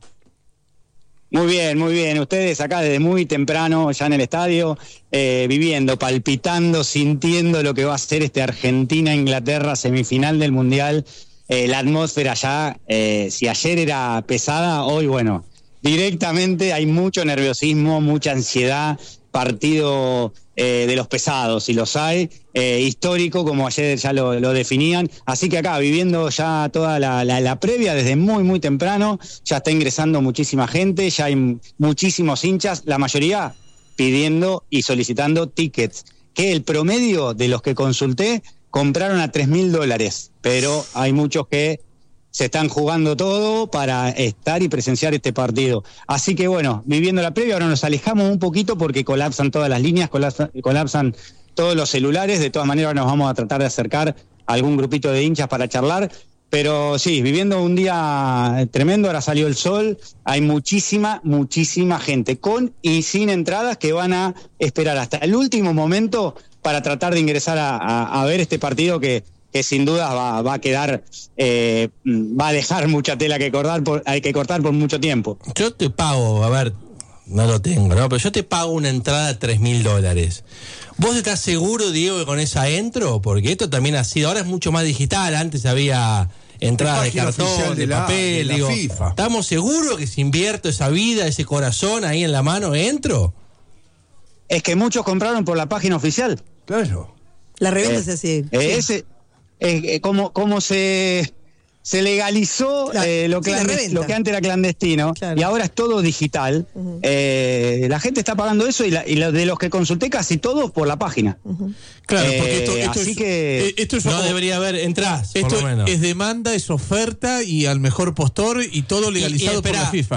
Muy bien. Ustedes acá desde muy temprano, ya en el estadio, viviendo, palpitando, sintiendo lo que va a ser Argentina-Inglaterra, semifinal del Mundial. La atmósfera ya, si ayer era pesada, hoy, bueno, directamente hay mucho nerviosismo, mucha ansiedad, partido de los pesados, si los hay, histórico, como ayer ya lo definían. Así que acá, viviendo ya toda la previa desde muy temprano, ya está ingresando muchísima gente, ya hay muchísimos hinchas, la mayoría pidiendo y solicitando tickets, que el promedio de los que consulté compraron a $3.000, pero hay muchos que se están jugando todo para estar y presenciar este partido. Así que bueno, viviendo la previa, ahora nos alejamos un poquito porque colapsan todas las líneas, colapsan todos los celulares. De todas maneras nos vamos a tratar de acercar a algún grupito de hinchas para charlar. Pero sí, viviendo un día tremendo, ahora salió el sol, hay muchísima gente, con y sin entradas, que van a esperar hasta el último momento para tratar de ingresar a ver este partido que sin duda va a quedar, va a dejar mucha tela que cortar por mucho tiempo. Yo te pago, a ver, no lo tengo, ¿no? Pero yo te pago una entrada de $3.000. ¿Vos estás seguro, Diego, que con esa entro? Porque esto también ha sido, ahora es mucho más digital, antes había entradas de cartón, de papel, de la FIFA. ¿Estamos seguros que si invierto esa vida, ese corazón ahí en la mano, entro? Es que muchos compraron por la página oficial. Claro. La reventa es así. Como se legalizó lo que antes era clandestino, claro, y ahora es todo digital. La gente está pagando eso y de los que consulté casi todos por la página. Claro, porque esto no debería haber entradas. Esto por lo menos es demanda, es oferta y al mejor postor y todo legalizado por la FIFA.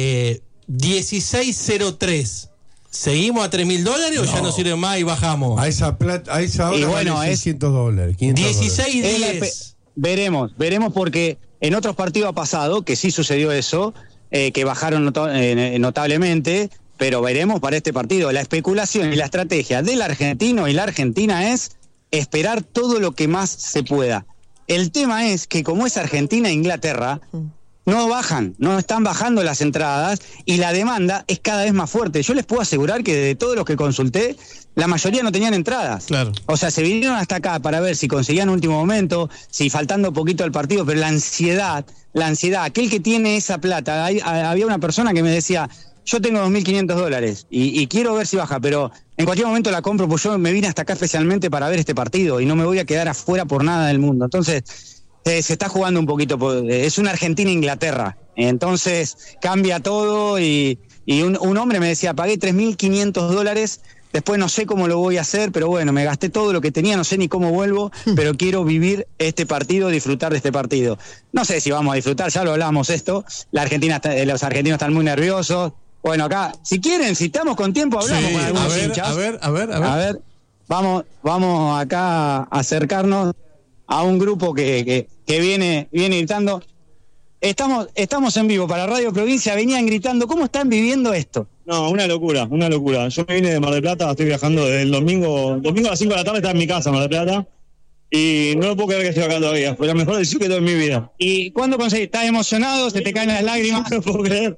1603. ¿Seguimos a $3.000 o ya no sirve más y bajamos? A esa hora bueno, vale $600. 16.10. Veremos porque en otros partidos ha pasado que sí sucedió eso, que bajaron notablemente, pero veremos para este partido. La especulación y la estrategia del argentino y la argentina es esperar todo lo que más se pueda. El tema es que como es Argentina e Inglaterra, no están bajando las entradas y la demanda es cada vez más fuerte. Yo les puedo asegurar que de todos los que consulté, la mayoría no tenían entradas. Claro. O sea, se vinieron hasta acá para ver si conseguían último momento, si faltando poquito al partido, pero la ansiedad, aquel que tiene esa plata, había una persona que me decía, yo tengo $2.500 y quiero ver si baja, pero en cualquier momento la compro, pues yo me vine hasta acá especialmente para ver este partido y no me voy a quedar afuera por nada del mundo. Entonces se está jugando un poquito, es una Argentina-Inglaterra, entonces cambia todo y un hombre me decía, pagué $3.500, después no sé cómo lo voy a hacer, pero bueno, me gasté todo lo que tenía, no sé ni cómo vuelvo, pero quiero vivir este partido, disfrutar de este partido. No sé si vamos a disfrutar, ya lo hablamos esto, los argentinos están muy nerviosos. Bueno, acá, si quieren, si estamos con tiempo, hablamos con algunos hinchas. A ver, vamos acá a acercarnos a un grupo que viene gritando. Estamos en vivo para Radio Provincia, venían gritando, ¿cómo están viviendo esto? No, una locura. Yo me vine de Mar del Plata, estoy viajando desde el domingo a las 5 de la tarde, estaba en mi casa, Mar del Plata, y no me puedo creer que estoy acá todavía, fue la mejor decisión que tuve en mi vida. ¿Y cuándo conseguís? ¿Estás emocionado? ¿Se te caen las lágrimas? No puedo creer.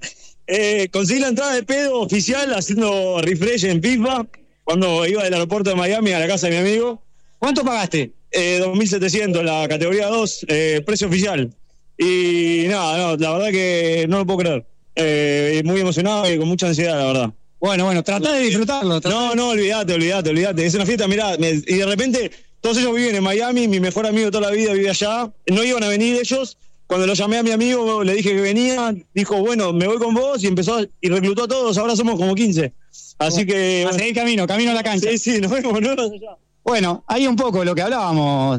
Conseguí la entrada de pedo oficial haciendo refresh en FIFA cuando iba del aeropuerto de Miami a la casa de mi amigo. ¿Cuánto pagaste? 2.700, la categoría 2, precio oficial. Y nada, la verdad que no lo puedo creer. Muy emocionado y con mucha ansiedad, la verdad. Bueno, tratá de disfrutarlo. No, olvídate. Es una fiesta, mirá, y de repente todos ellos viven en Miami, mi mejor amigo de toda la vida vive allá. No iban a venir ellos. Cuando lo llamé a mi amigo, le dije que venía, dijo, bueno, me voy con vos, y reclutó a todos, ahora somos como 15. Así que... A seguir camino a la cancha. Sí, nos vemos. Bueno, hay un poco lo que hablábamos.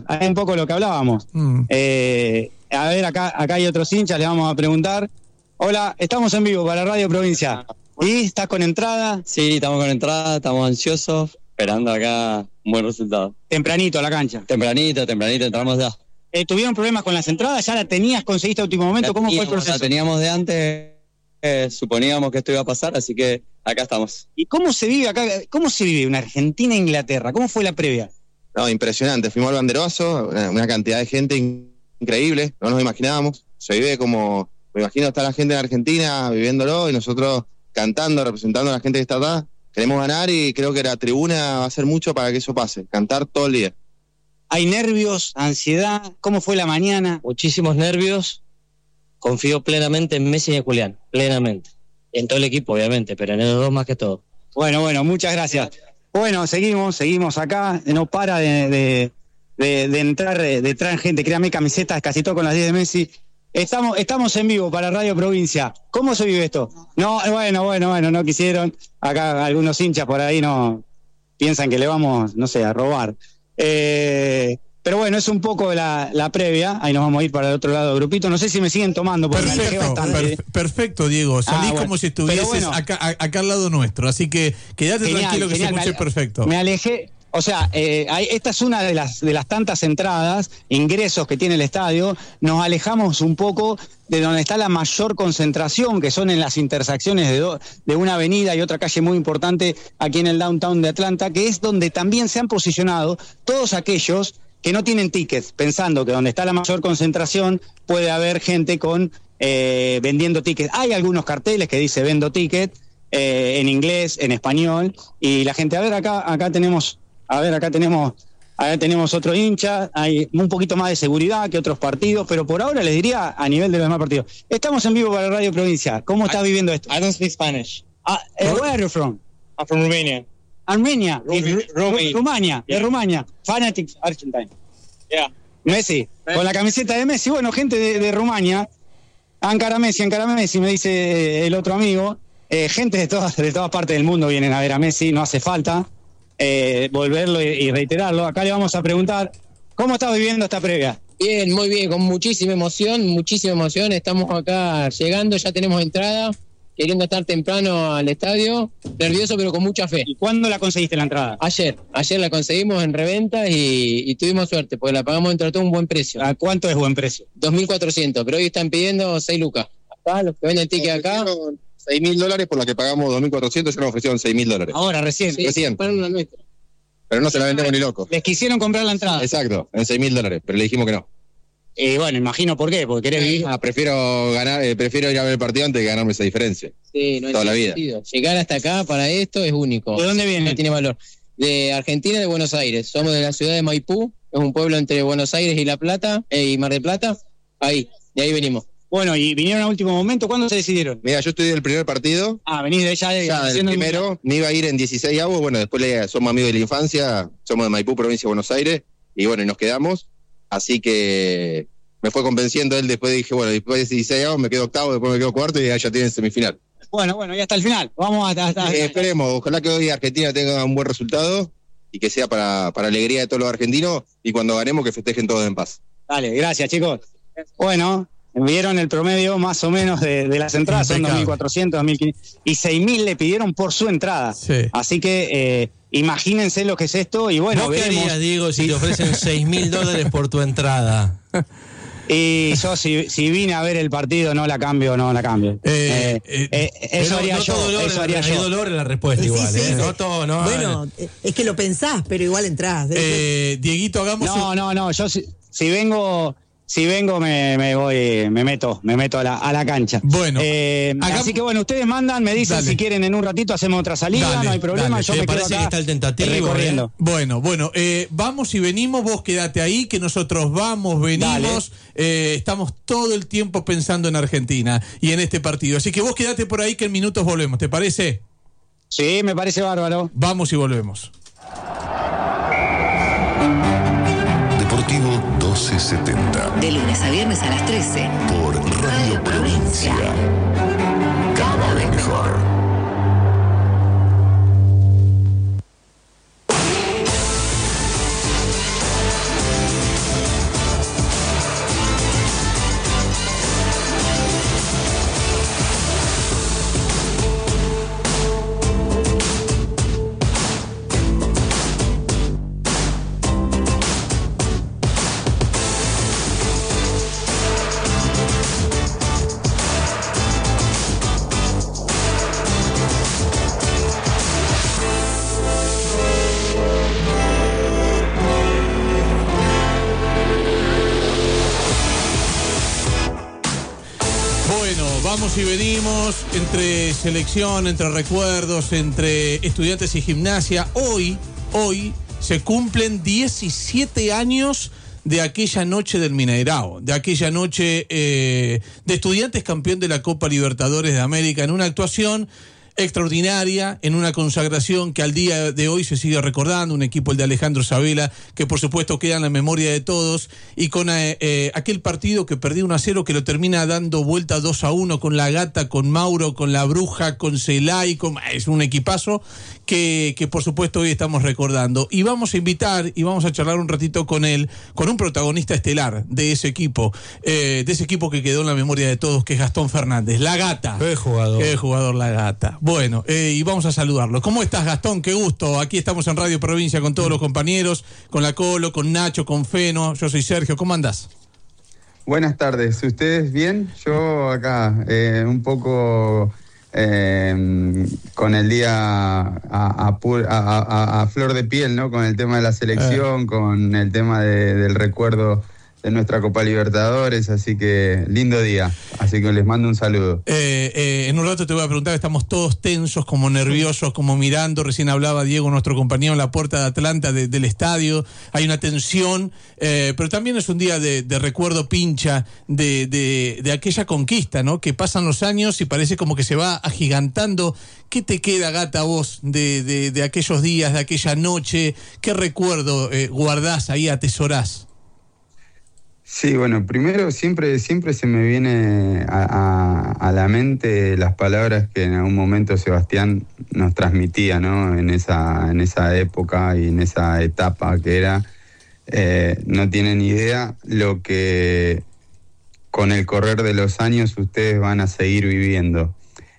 A ver, acá hay otros hinchas, les vamos a preguntar. Hola, estamos en vivo para Radio Provincia. ¿Y estás con entrada? Sí, estamos con entrada, estamos ansiosos, esperando acá un buen resultado. Tempranito a la cancha. Tempranito, entramos ya. ¿Tuvieron problemas con las entradas? ¿Ya la tenías, conseguiste a último momento? ¿Cómo fue el proceso? La teníamos de antes, suponíamos que esto iba a pasar, así que acá estamos. ¿Y cómo se vive acá? ¿Cómo se vive una Argentina-Inglaterra? ¿Cómo fue la previa? No, impresionante. Fuimos al banderazo, una cantidad de gente increíble, no nos imaginábamos. Se vive como, me imagino, está la gente en Argentina viviéndolo y nosotros cantando, representando a la gente que está acá. Queremos ganar y creo que la tribuna va a hacer mucho para que eso pase. Cantar todo el día. ¿Hay nervios, ansiedad? ¿Cómo fue la mañana? Muchísimos nervios. Confío plenamente en Messi y en Julián, plenamente. En todo el equipo, obviamente, pero en ellos dos más que todo. Bueno, muchas gracias. Bueno, seguimos acá. No para de entrar gente. Créame, camisetas, casi todo con las 10 de Messi. Estamos en vivo para Radio Provincia. ¿Cómo se vive esto? No, bueno, no quisieron. Acá algunos hinchas por ahí no piensan que le vamos, no sé, a robar. Pero bueno, es un poco la previa. Ahí nos vamos a ir para el otro lado del grupito. No sé si me siguen tomando. Perfecto, Diego. Salís como si estuvieses acá al lado nuestro. Así que quedate tranquilo que se escuche perfecto. Me alejé. O sea, esta es una de las tantas entradas, ingresos que tiene el estadio. Nos alejamos un poco de donde está la mayor concentración, que son en las intersecciones de una avenida y otra calle muy importante aquí en el downtown de Atlanta, que es donde también se han posicionado todos aquellos que no tienen tickets, pensando que donde está la mayor concentración puede haber gente vendiendo tickets. Hay algunos carteles que dice vendo ticket, en inglés, en español, y la gente, acá tenemos otro hincha, hay un poquito más de seguridad que otros partidos, pero por ahora les diría a nivel de los demás partidos. Estamos en vivo para Radio Provincia. ¿Cómo estás viviendo esto? I don't speak Spanish. Where are you from? I'm from Romania. Armenia. Rumania. De Rumania. Fanatics Argentine. Yeah. Messi. Con la camiseta de Messi. Bueno, gente de Rumania. Ankara Messi, me dice el otro amigo. Gente de todas partes del mundo vienen a ver a Messi. No hace falta volverlo y reiterarlo. Acá le vamos a preguntar, ¿cómo estás viviendo esta previa? Bien, muy bien, con muchísima emoción. Estamos acá llegando, ya tenemos entrada, queriendo estar temprano al estadio, nervioso pero con mucha fe. ¿Y cuándo la conseguiste la entrada? Ayer la conseguimos en reventa y tuvimos suerte, porque la pagamos entre todo un buen precio. ¿A cuánto es buen precio? 2.400, pero hoy están pidiendo 6 lucas. Acá, los que venden ticket acá... $6.000 por la que pagamos 2.400, ya nos ofrecieron $6.000. Ahora, recién. Pero no se la vendemos ni loco. Les quisieron comprar la entrada. Exacto, en $6.000, pero le dijimos que no. Bueno, imagino por qué, porque querés vivir. Prefiero ir a ver el partido antes de ganarme esa diferencia. Sí, no toda la vida. Sentido. Llegar hasta acá para esto es único. ¿De dónde viene? No tiene valor. De Argentina, de Buenos Aires. Somos de la ciudad de Maipú, es un pueblo entre Buenos Aires y La Plata, y Mar del Plata. De ahí venimos. Bueno, y vinieron a último momento, ¿cuándo se decidieron? Mira, yo estudié el primer partido. Venís de ya del primero, me iba a ir en 16 avos, bueno, después somos amigos de la infancia, somos de Maipú, provincia de Buenos Aires, y bueno, y nos quedamos, así que me fue convenciendo él, después dije, bueno, después de 16 avos me quedo octavo, después me quedo cuarto y ya tienen semifinal. Bueno, ya está el final, vamos hasta esperemos, ojalá que hoy Argentina tenga un buen resultado y que sea para alegría de todos los argentinos, y cuando ganemos que festejen todos en paz. Dale, gracias chicos. Bueno, vieron el promedio más o menos de las entradas, son 2.400, 2.500, y 6.000 le pidieron por su entrada. Sí. Así que imagínense lo que es esto, y bueno, ¿Vos qué harías, Diego, si te ofrecen $6.000 por tu entrada? Y yo si vine a ver el partido no la cambio. Eso haría yo. Dolor en la respuesta igual. Sí. No todo, no. Bueno, es que lo pensás, pero igual entrás. Dieguito, hagamos No, yo si vengo Si vengo me meto a la cancha. Bueno, así que bueno, ustedes mandan, me dicen si quieren en un ratito hacemos otra salida, no hay problema, yo me quedo acá que está el tentativo recorriendo. Bueno, vamos y venimos, vos quedate ahí, que nosotros venimos, estamos todo el tiempo pensando en Argentina y en este partido. Así que vos quedate por ahí que en minutos volvemos, ¿te parece? Sí, me parece bárbaro. Vamos y volvemos. Deportivo 1270. De lunes a viernes a las 13. Por Radio Provincia. Cada vez mejor. Vamos y venimos entre selección, entre recuerdos, entre Estudiantes y Gimnasia. Hoy se cumplen 17 años de aquella noche del Mineirao, de aquella noche de Estudiantes campeón de la Copa Libertadores de América, en una actuación extraordinaria, en una consagración que al día de hoy se sigue recordando, un equipo, el de Alejandro Sabela, que por supuesto queda en la memoria de todos, y con aquel partido que perdió 1-0, que lo termina dando vuelta 2-1 con la Gata, con Mauro, con la Bruja, con Celay, es un equipazo que por supuesto hoy estamos recordando. Y vamos a invitar y vamos a charlar un ratito con él, con un protagonista estelar de ese equipo que quedó en la memoria de todos, que es Gastón Fernández, la Gata. Qué jugador. Qué jugador, la Gata. Bueno, y vamos a saludarlo. ¿Cómo estás, Gastón? Qué gusto. Aquí estamos en Radio Provincia con todos los compañeros, con la Colo, con Nacho, con Feno. Yo soy Sergio. ¿Cómo andás? Buenas tardes. ¿Ustedes bien? Yo acá, un poco con el día a flor de piel, ¿no? Con el tema de la selección, con el tema del recuerdo de nuestra Copa Libertadores, así que lindo día, así que les mando un saludo. En un rato te voy a preguntar, estamos todos tensos, como nerviosos, como mirando, recién hablaba Diego, nuestro compañero, en la puerta de Atlanta del estadio, hay una tensión, pero también es un día de recuerdo pincha de aquella conquista, ¿no? Que pasan los años y parece como que se va agigantando. ¿Qué te queda, Gata, vos de aquellos días, de aquella noche? ¿Qué recuerdo guardás ahí, atesorás? Sí, bueno, primero siempre se me viene a la mente las palabras que en algún momento Sebastián nos transmitía, ¿no? En esa época y en esa etapa que era, no tienen idea lo que con el correr de los años ustedes van a seguir viviendo.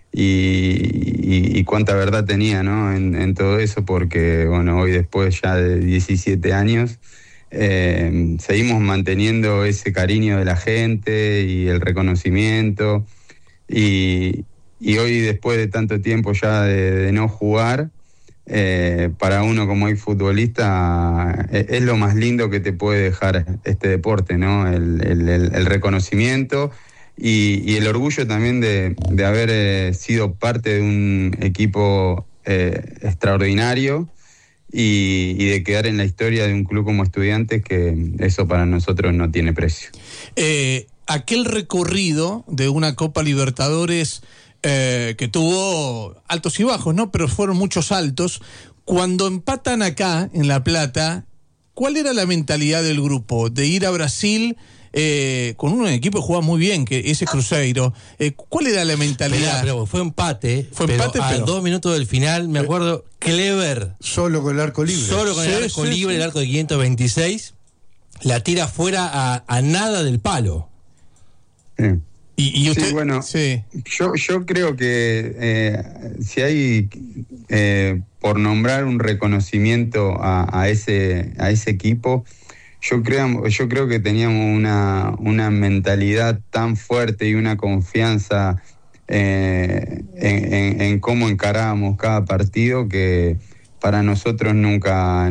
Y cuánta verdad tenía, ¿no? En todo eso, porque bueno, hoy después ya de 17 años seguimos manteniendo ese cariño de la gente y el reconocimiento, y hoy después de tanto tiempo ya de no jugar, para uno como hay futbolista es lo más lindo que te puede dejar este deporte, ¿no? El reconocimiento y el orgullo también de haber sido parte de un equipo extraordinario y de quedar en la historia de un club como Estudiantes, que eso para nosotros no tiene precio. Aquel recorrido de una Copa Libertadores que tuvo altos y bajos, ¿no? Pero fueron muchos altos. Cuando empatan acá, en La Plata, ¿cuál era la mentalidad del grupo? De ir a Brasil con un equipo que jugaba muy bien, que ese Cruzeiro. ¿Cuál era la mentalidad? Pero fue empate. A 2 minutos del final, me acuerdo, Clever. Solo con el arco libre. El arco de 526. La tira fuera a nada del palo. Y usted, sí, bueno, sí. Yo creo que si hay, por nombrar un reconocimiento a ese equipo, yo creo que teníamos una mentalidad tan fuerte y una confianza en cómo encarábamos cada partido, que para nosotros nunca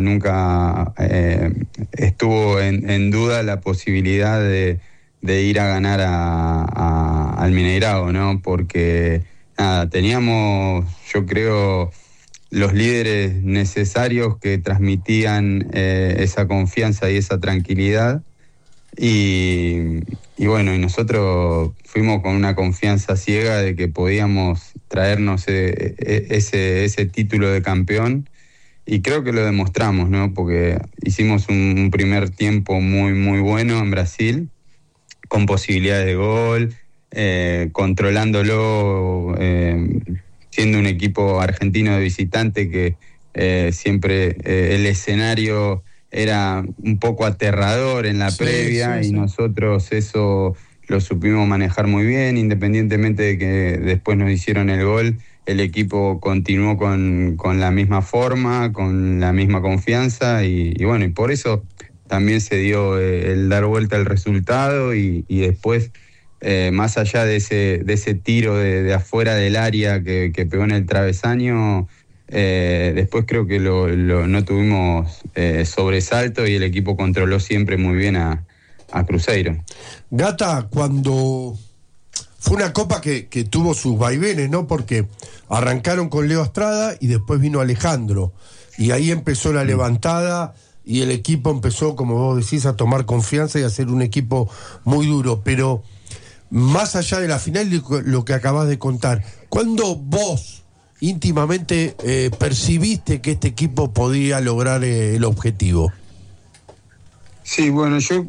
estuvo en duda la posibilidad de ir a ganar al Mineirao, ¿no? Porque nada, teníamos, yo creo, los líderes necesarios que transmitían esa confianza y esa tranquilidad. Y bueno, y nosotros fuimos con una confianza ciega de que podíamos traernos ese título de campeón, y creo que lo demostramos, ¿no? Porque hicimos un primer tiempo muy, muy bueno en Brasil, con posibilidades de gol, controlándolo, siendo un equipo argentino de visitante que siempre el escenario era un poco aterrador en la previa, y nosotros eso lo supimos manejar muy bien, independientemente de que después nos hicieron el gol. El equipo continuó con la misma forma, con la misma confianza, y bueno, y por eso también se dio el dar vuelta al resultado, y después, más allá de ese tiro de afuera del área que pegó en el travesaño, después creo que no tuvimos sobresalto, y el equipo controló siempre muy bien a Cruzeiro. Gata, cuando fue una copa que tuvo sus vaivenes, ¿no? Porque arrancaron con Leo Estrada y después vino Alejandro, y ahí empezó la levantada, y el equipo empezó, como vos decís, a tomar confianza y a ser un equipo muy duro. Pero más allá de la final, lo que acabas de contar, ¿cuándo vos íntimamente percibiste que este equipo podía lograr el objetivo? Sí, bueno, yo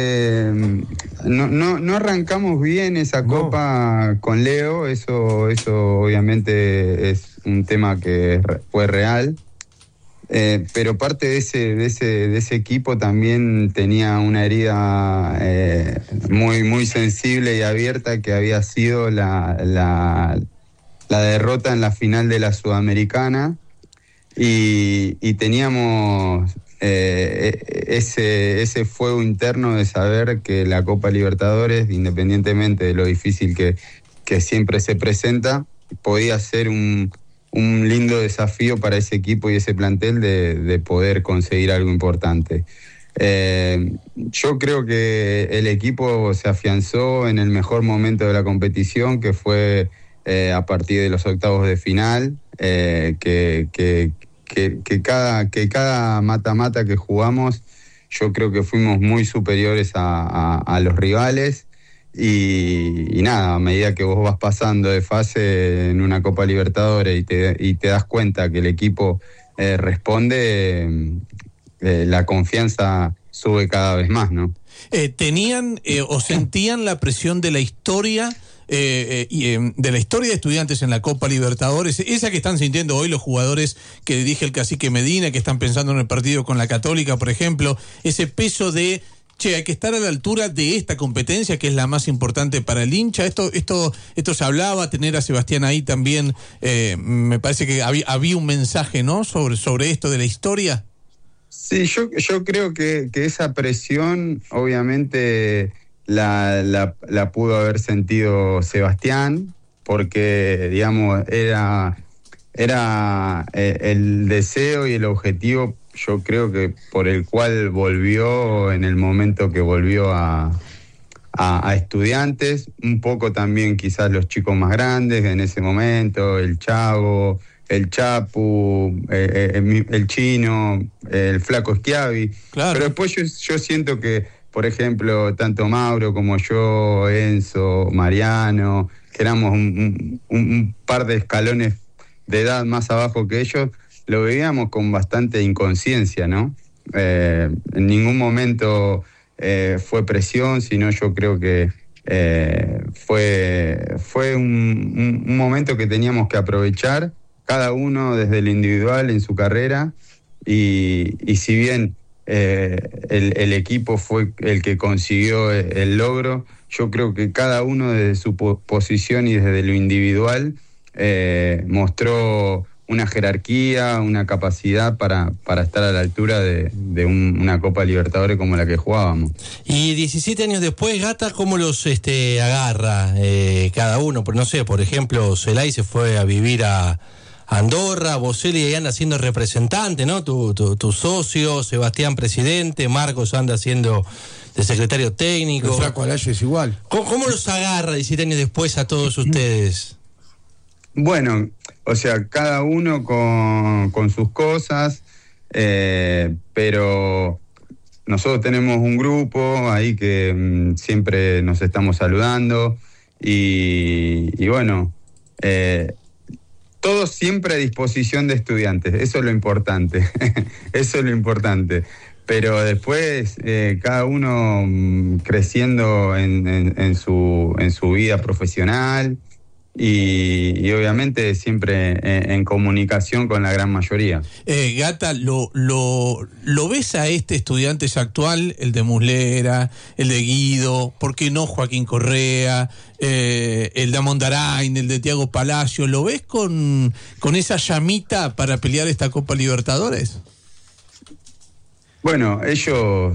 no arrancamos bien esa copa con Leo, eso obviamente es un tema que fue real, pero parte de ese equipo también tenía una herida muy, muy sensible y abierta, que había sido la derrota en la final de la Sudamericana, y teníamos ese fuego interno de saber que la Copa Libertadores, independientemente de lo difícil que siempre se presenta, podía ser un lindo desafío para ese equipo y ese plantel de poder conseguir algo importante. Yo creo que el equipo se afianzó en el mejor momento de la competición, que fue a partir de los octavos de final, que cada mata-mata que jugamos, yo creo que fuimos muy superiores a los rivales, y nada, a medida que vos vas pasando de fase en una Copa Libertadores y te das cuenta que el equipo responde, la confianza sube cada vez más, ¿no? ¿Tenían o sentían la presión de la historia? De la historia de Estudiantes en la Copa Libertadores, esa que están sintiendo hoy los jugadores que dirige el Cacique Medina, que están pensando en el partido con la Católica, por ejemplo, ese peso de, hay que estar a la altura de esta competencia que es la más importante para el hincha. Esto se hablaba, tener a Sebastián ahí también, me parece que había un mensaje, ¿no?, sobre esto de la historia. Sí, yo creo que esa presión, obviamente, la pudo haber sentido Sebastián, porque, digamos, era el deseo y el objetivo, yo creo que por el cual volvió en el momento que volvió a Estudiantes, un poco también quizás los chicos más grandes en ese momento, el Chavo, el Chapu, el Chino, el Flaco Schiavi. Claro. Pero después yo siento que, por ejemplo, tanto Mauro como yo, Enzo, Mariano, que éramos un par de escalones de edad más abajo que ellos, lo veíamos con bastante inconsciencia, ¿no? En ningún momento fue presión, sino yo creo que fue un momento que teníamos que aprovechar, cada uno desde lo individual en su carrera, y si bien el equipo fue el que consiguió el logro, yo creo que cada uno desde su posición y desde lo individual mostró una jerarquía, una capacidad para estar a la altura de una Copa Libertadores como la que jugábamos. Y 17 años después, Gata, ¿cómo los agarra cada uno? No sé, por ejemplo, Celay se fue a vivir a Andorra, Boselli ahí anda siendo representante, ¿no? Tu socio, Sebastián presidente, Marcos anda siendo de secretario técnico. El Flaco Alayo es igual. ¿Cómo los agarra 17 años después a todos ustedes? Bueno, o sea, cada uno con sus cosas, pero nosotros tenemos un grupo ahí que siempre nos estamos saludando y bueno, todos siempre a disposición de estudiantes, eso es lo importante, eso es lo importante. Pero después cada uno creciendo en su vida profesional y obviamente siempre en comunicación con la gran mayoría. Gata, ¿lo ves a este Estudiantes actual, el de Muslera, el de Guido, por qué no Joaquín Correa, el de Amondarain, el de Thiago Palacio, ¿lo ves con esa llamita para pelear esta Copa Libertadores? Bueno, ellos,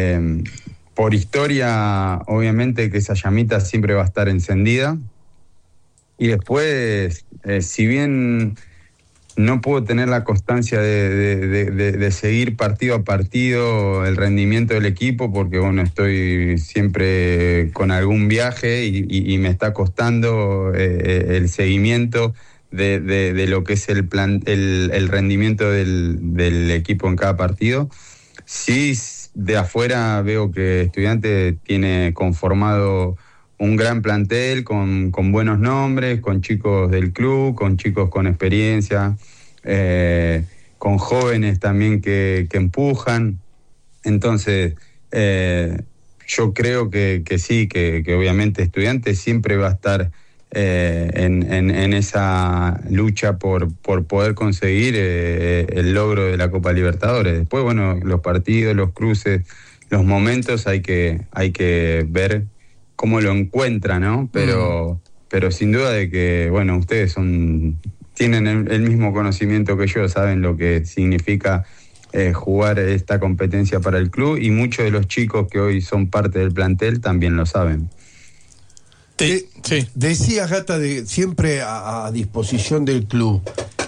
por historia, obviamente que esa llamita siempre va a estar encendida. Y después, si bien no puedo tener la constancia de seguir partido a partido el rendimiento del equipo, porque bueno, estoy siempre con algún viaje y me está costando el seguimiento de lo que es el rendimiento del equipo en cada partido. Sí, de afuera veo que Estudiantes tiene conformado un gran plantel con buenos nombres, con chicos del club, con chicos con experiencia, con jóvenes también que empujan. Entonces, yo creo que sí, que obviamente Estudiantes siempre va a estar en esa lucha por poder conseguir el logro de la Copa Libertadores. Después, bueno, los partidos, los cruces, los momentos hay que ver cómo lo encuentra, ¿no? Pero sin duda de que, bueno, ustedes tienen el mismo conocimiento que yo, saben lo que significa jugar esta competencia para el club, y muchos de los chicos que hoy son parte del plantel también lo saben. Sí. Decías, Gata, siempre a disposición del club.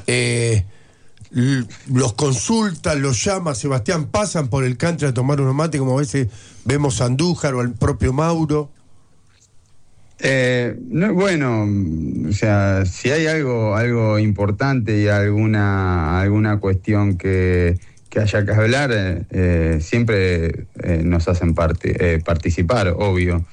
Los consulta, los llama, Sebastián, pasan por el country a tomar unos mates, como a veces vemos a Andújar o al propio Mauro. No, bueno, o sea, si hay algo importante y alguna cuestión que haya que hablar, siempre nos hacen participar, obvio.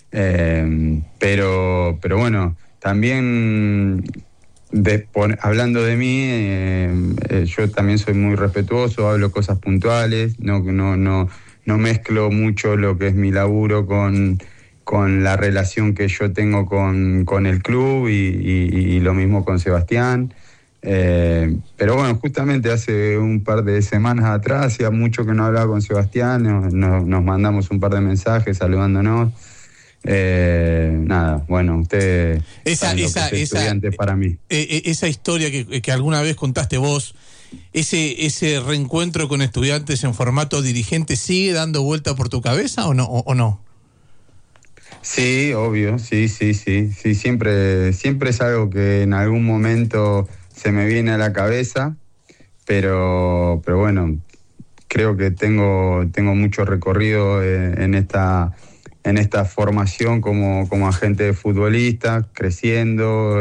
Pero bueno, también hablando de mí, yo también soy muy respetuoso, hablo cosas puntuales, no mezclo mucho lo que es mi laburo con la relación que yo tengo con el club y lo mismo con Sebastián. Pero bueno, justamente hace un par de semanas atrás, hacía mucho que no hablaba con Sebastián, nos mandamos un par de mensajes saludándonos. Nada, bueno, usted sabe lo que es Estudiante para mí. Esa historia que alguna vez contaste vos, ese reencuentro con Estudiantes en formato dirigente, ¿sigue dando vuelta por tu cabeza o no? Sí, obvio, sí, siempre es algo que en algún momento se me viene a la cabeza, pero bueno, creo que tengo mucho recorrido en esta formación como agente de futbolista, creciendo,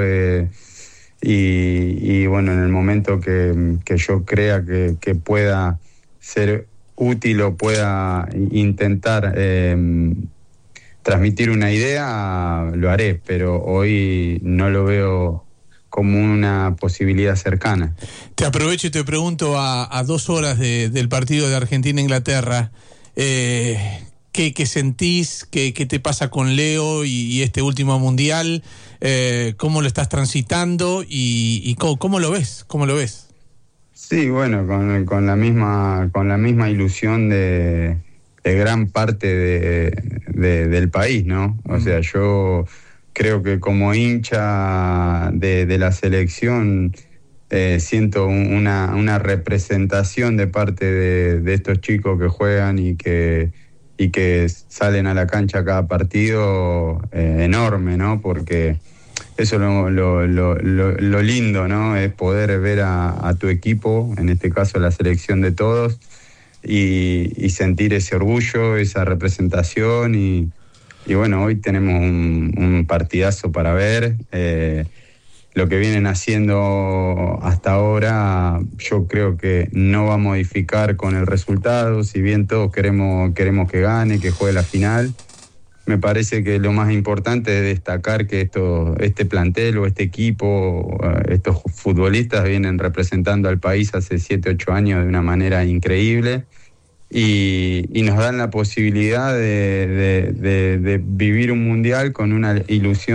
y bueno, en el momento que yo crea que pueda ser útil o pueda intentar transmitir una idea, lo haré, pero hoy no lo veo como una posibilidad cercana. Te aprovecho y te pregunto a 2 horas del partido de Argentina-Inglaterra, ¿qué sentís? ¿Qué te pasa con Leo y este último mundial? ¿Cómo lo estás transitando? ¿Y cómo lo ves? ¿Cómo lo ves? Sí, bueno, con la misma ilusión de gran parte del país, ¿no? O sea, yo creo que como hincha de la selección siento una representación de parte de estos chicos que juegan y que salen a la cancha cada partido enorme, ¿no? Porque eso es lo lindo, ¿no? Es poder ver a tu equipo, en este caso la selección de todos, y sentir ese orgullo, esa representación. Y bueno, hoy tenemos un partidazo para ver. Lo que vienen haciendo hasta ahora, yo creo que no va a modificar con el resultado, si bien todos queremos que gane, que juegue la final. Me parece que lo más importante es destacar que este plantel o este equipo, estos futbolistas vienen representando al país hace 7, 8 años de una manera increíble y nos dan la posibilidad de vivir un mundial con una ilusión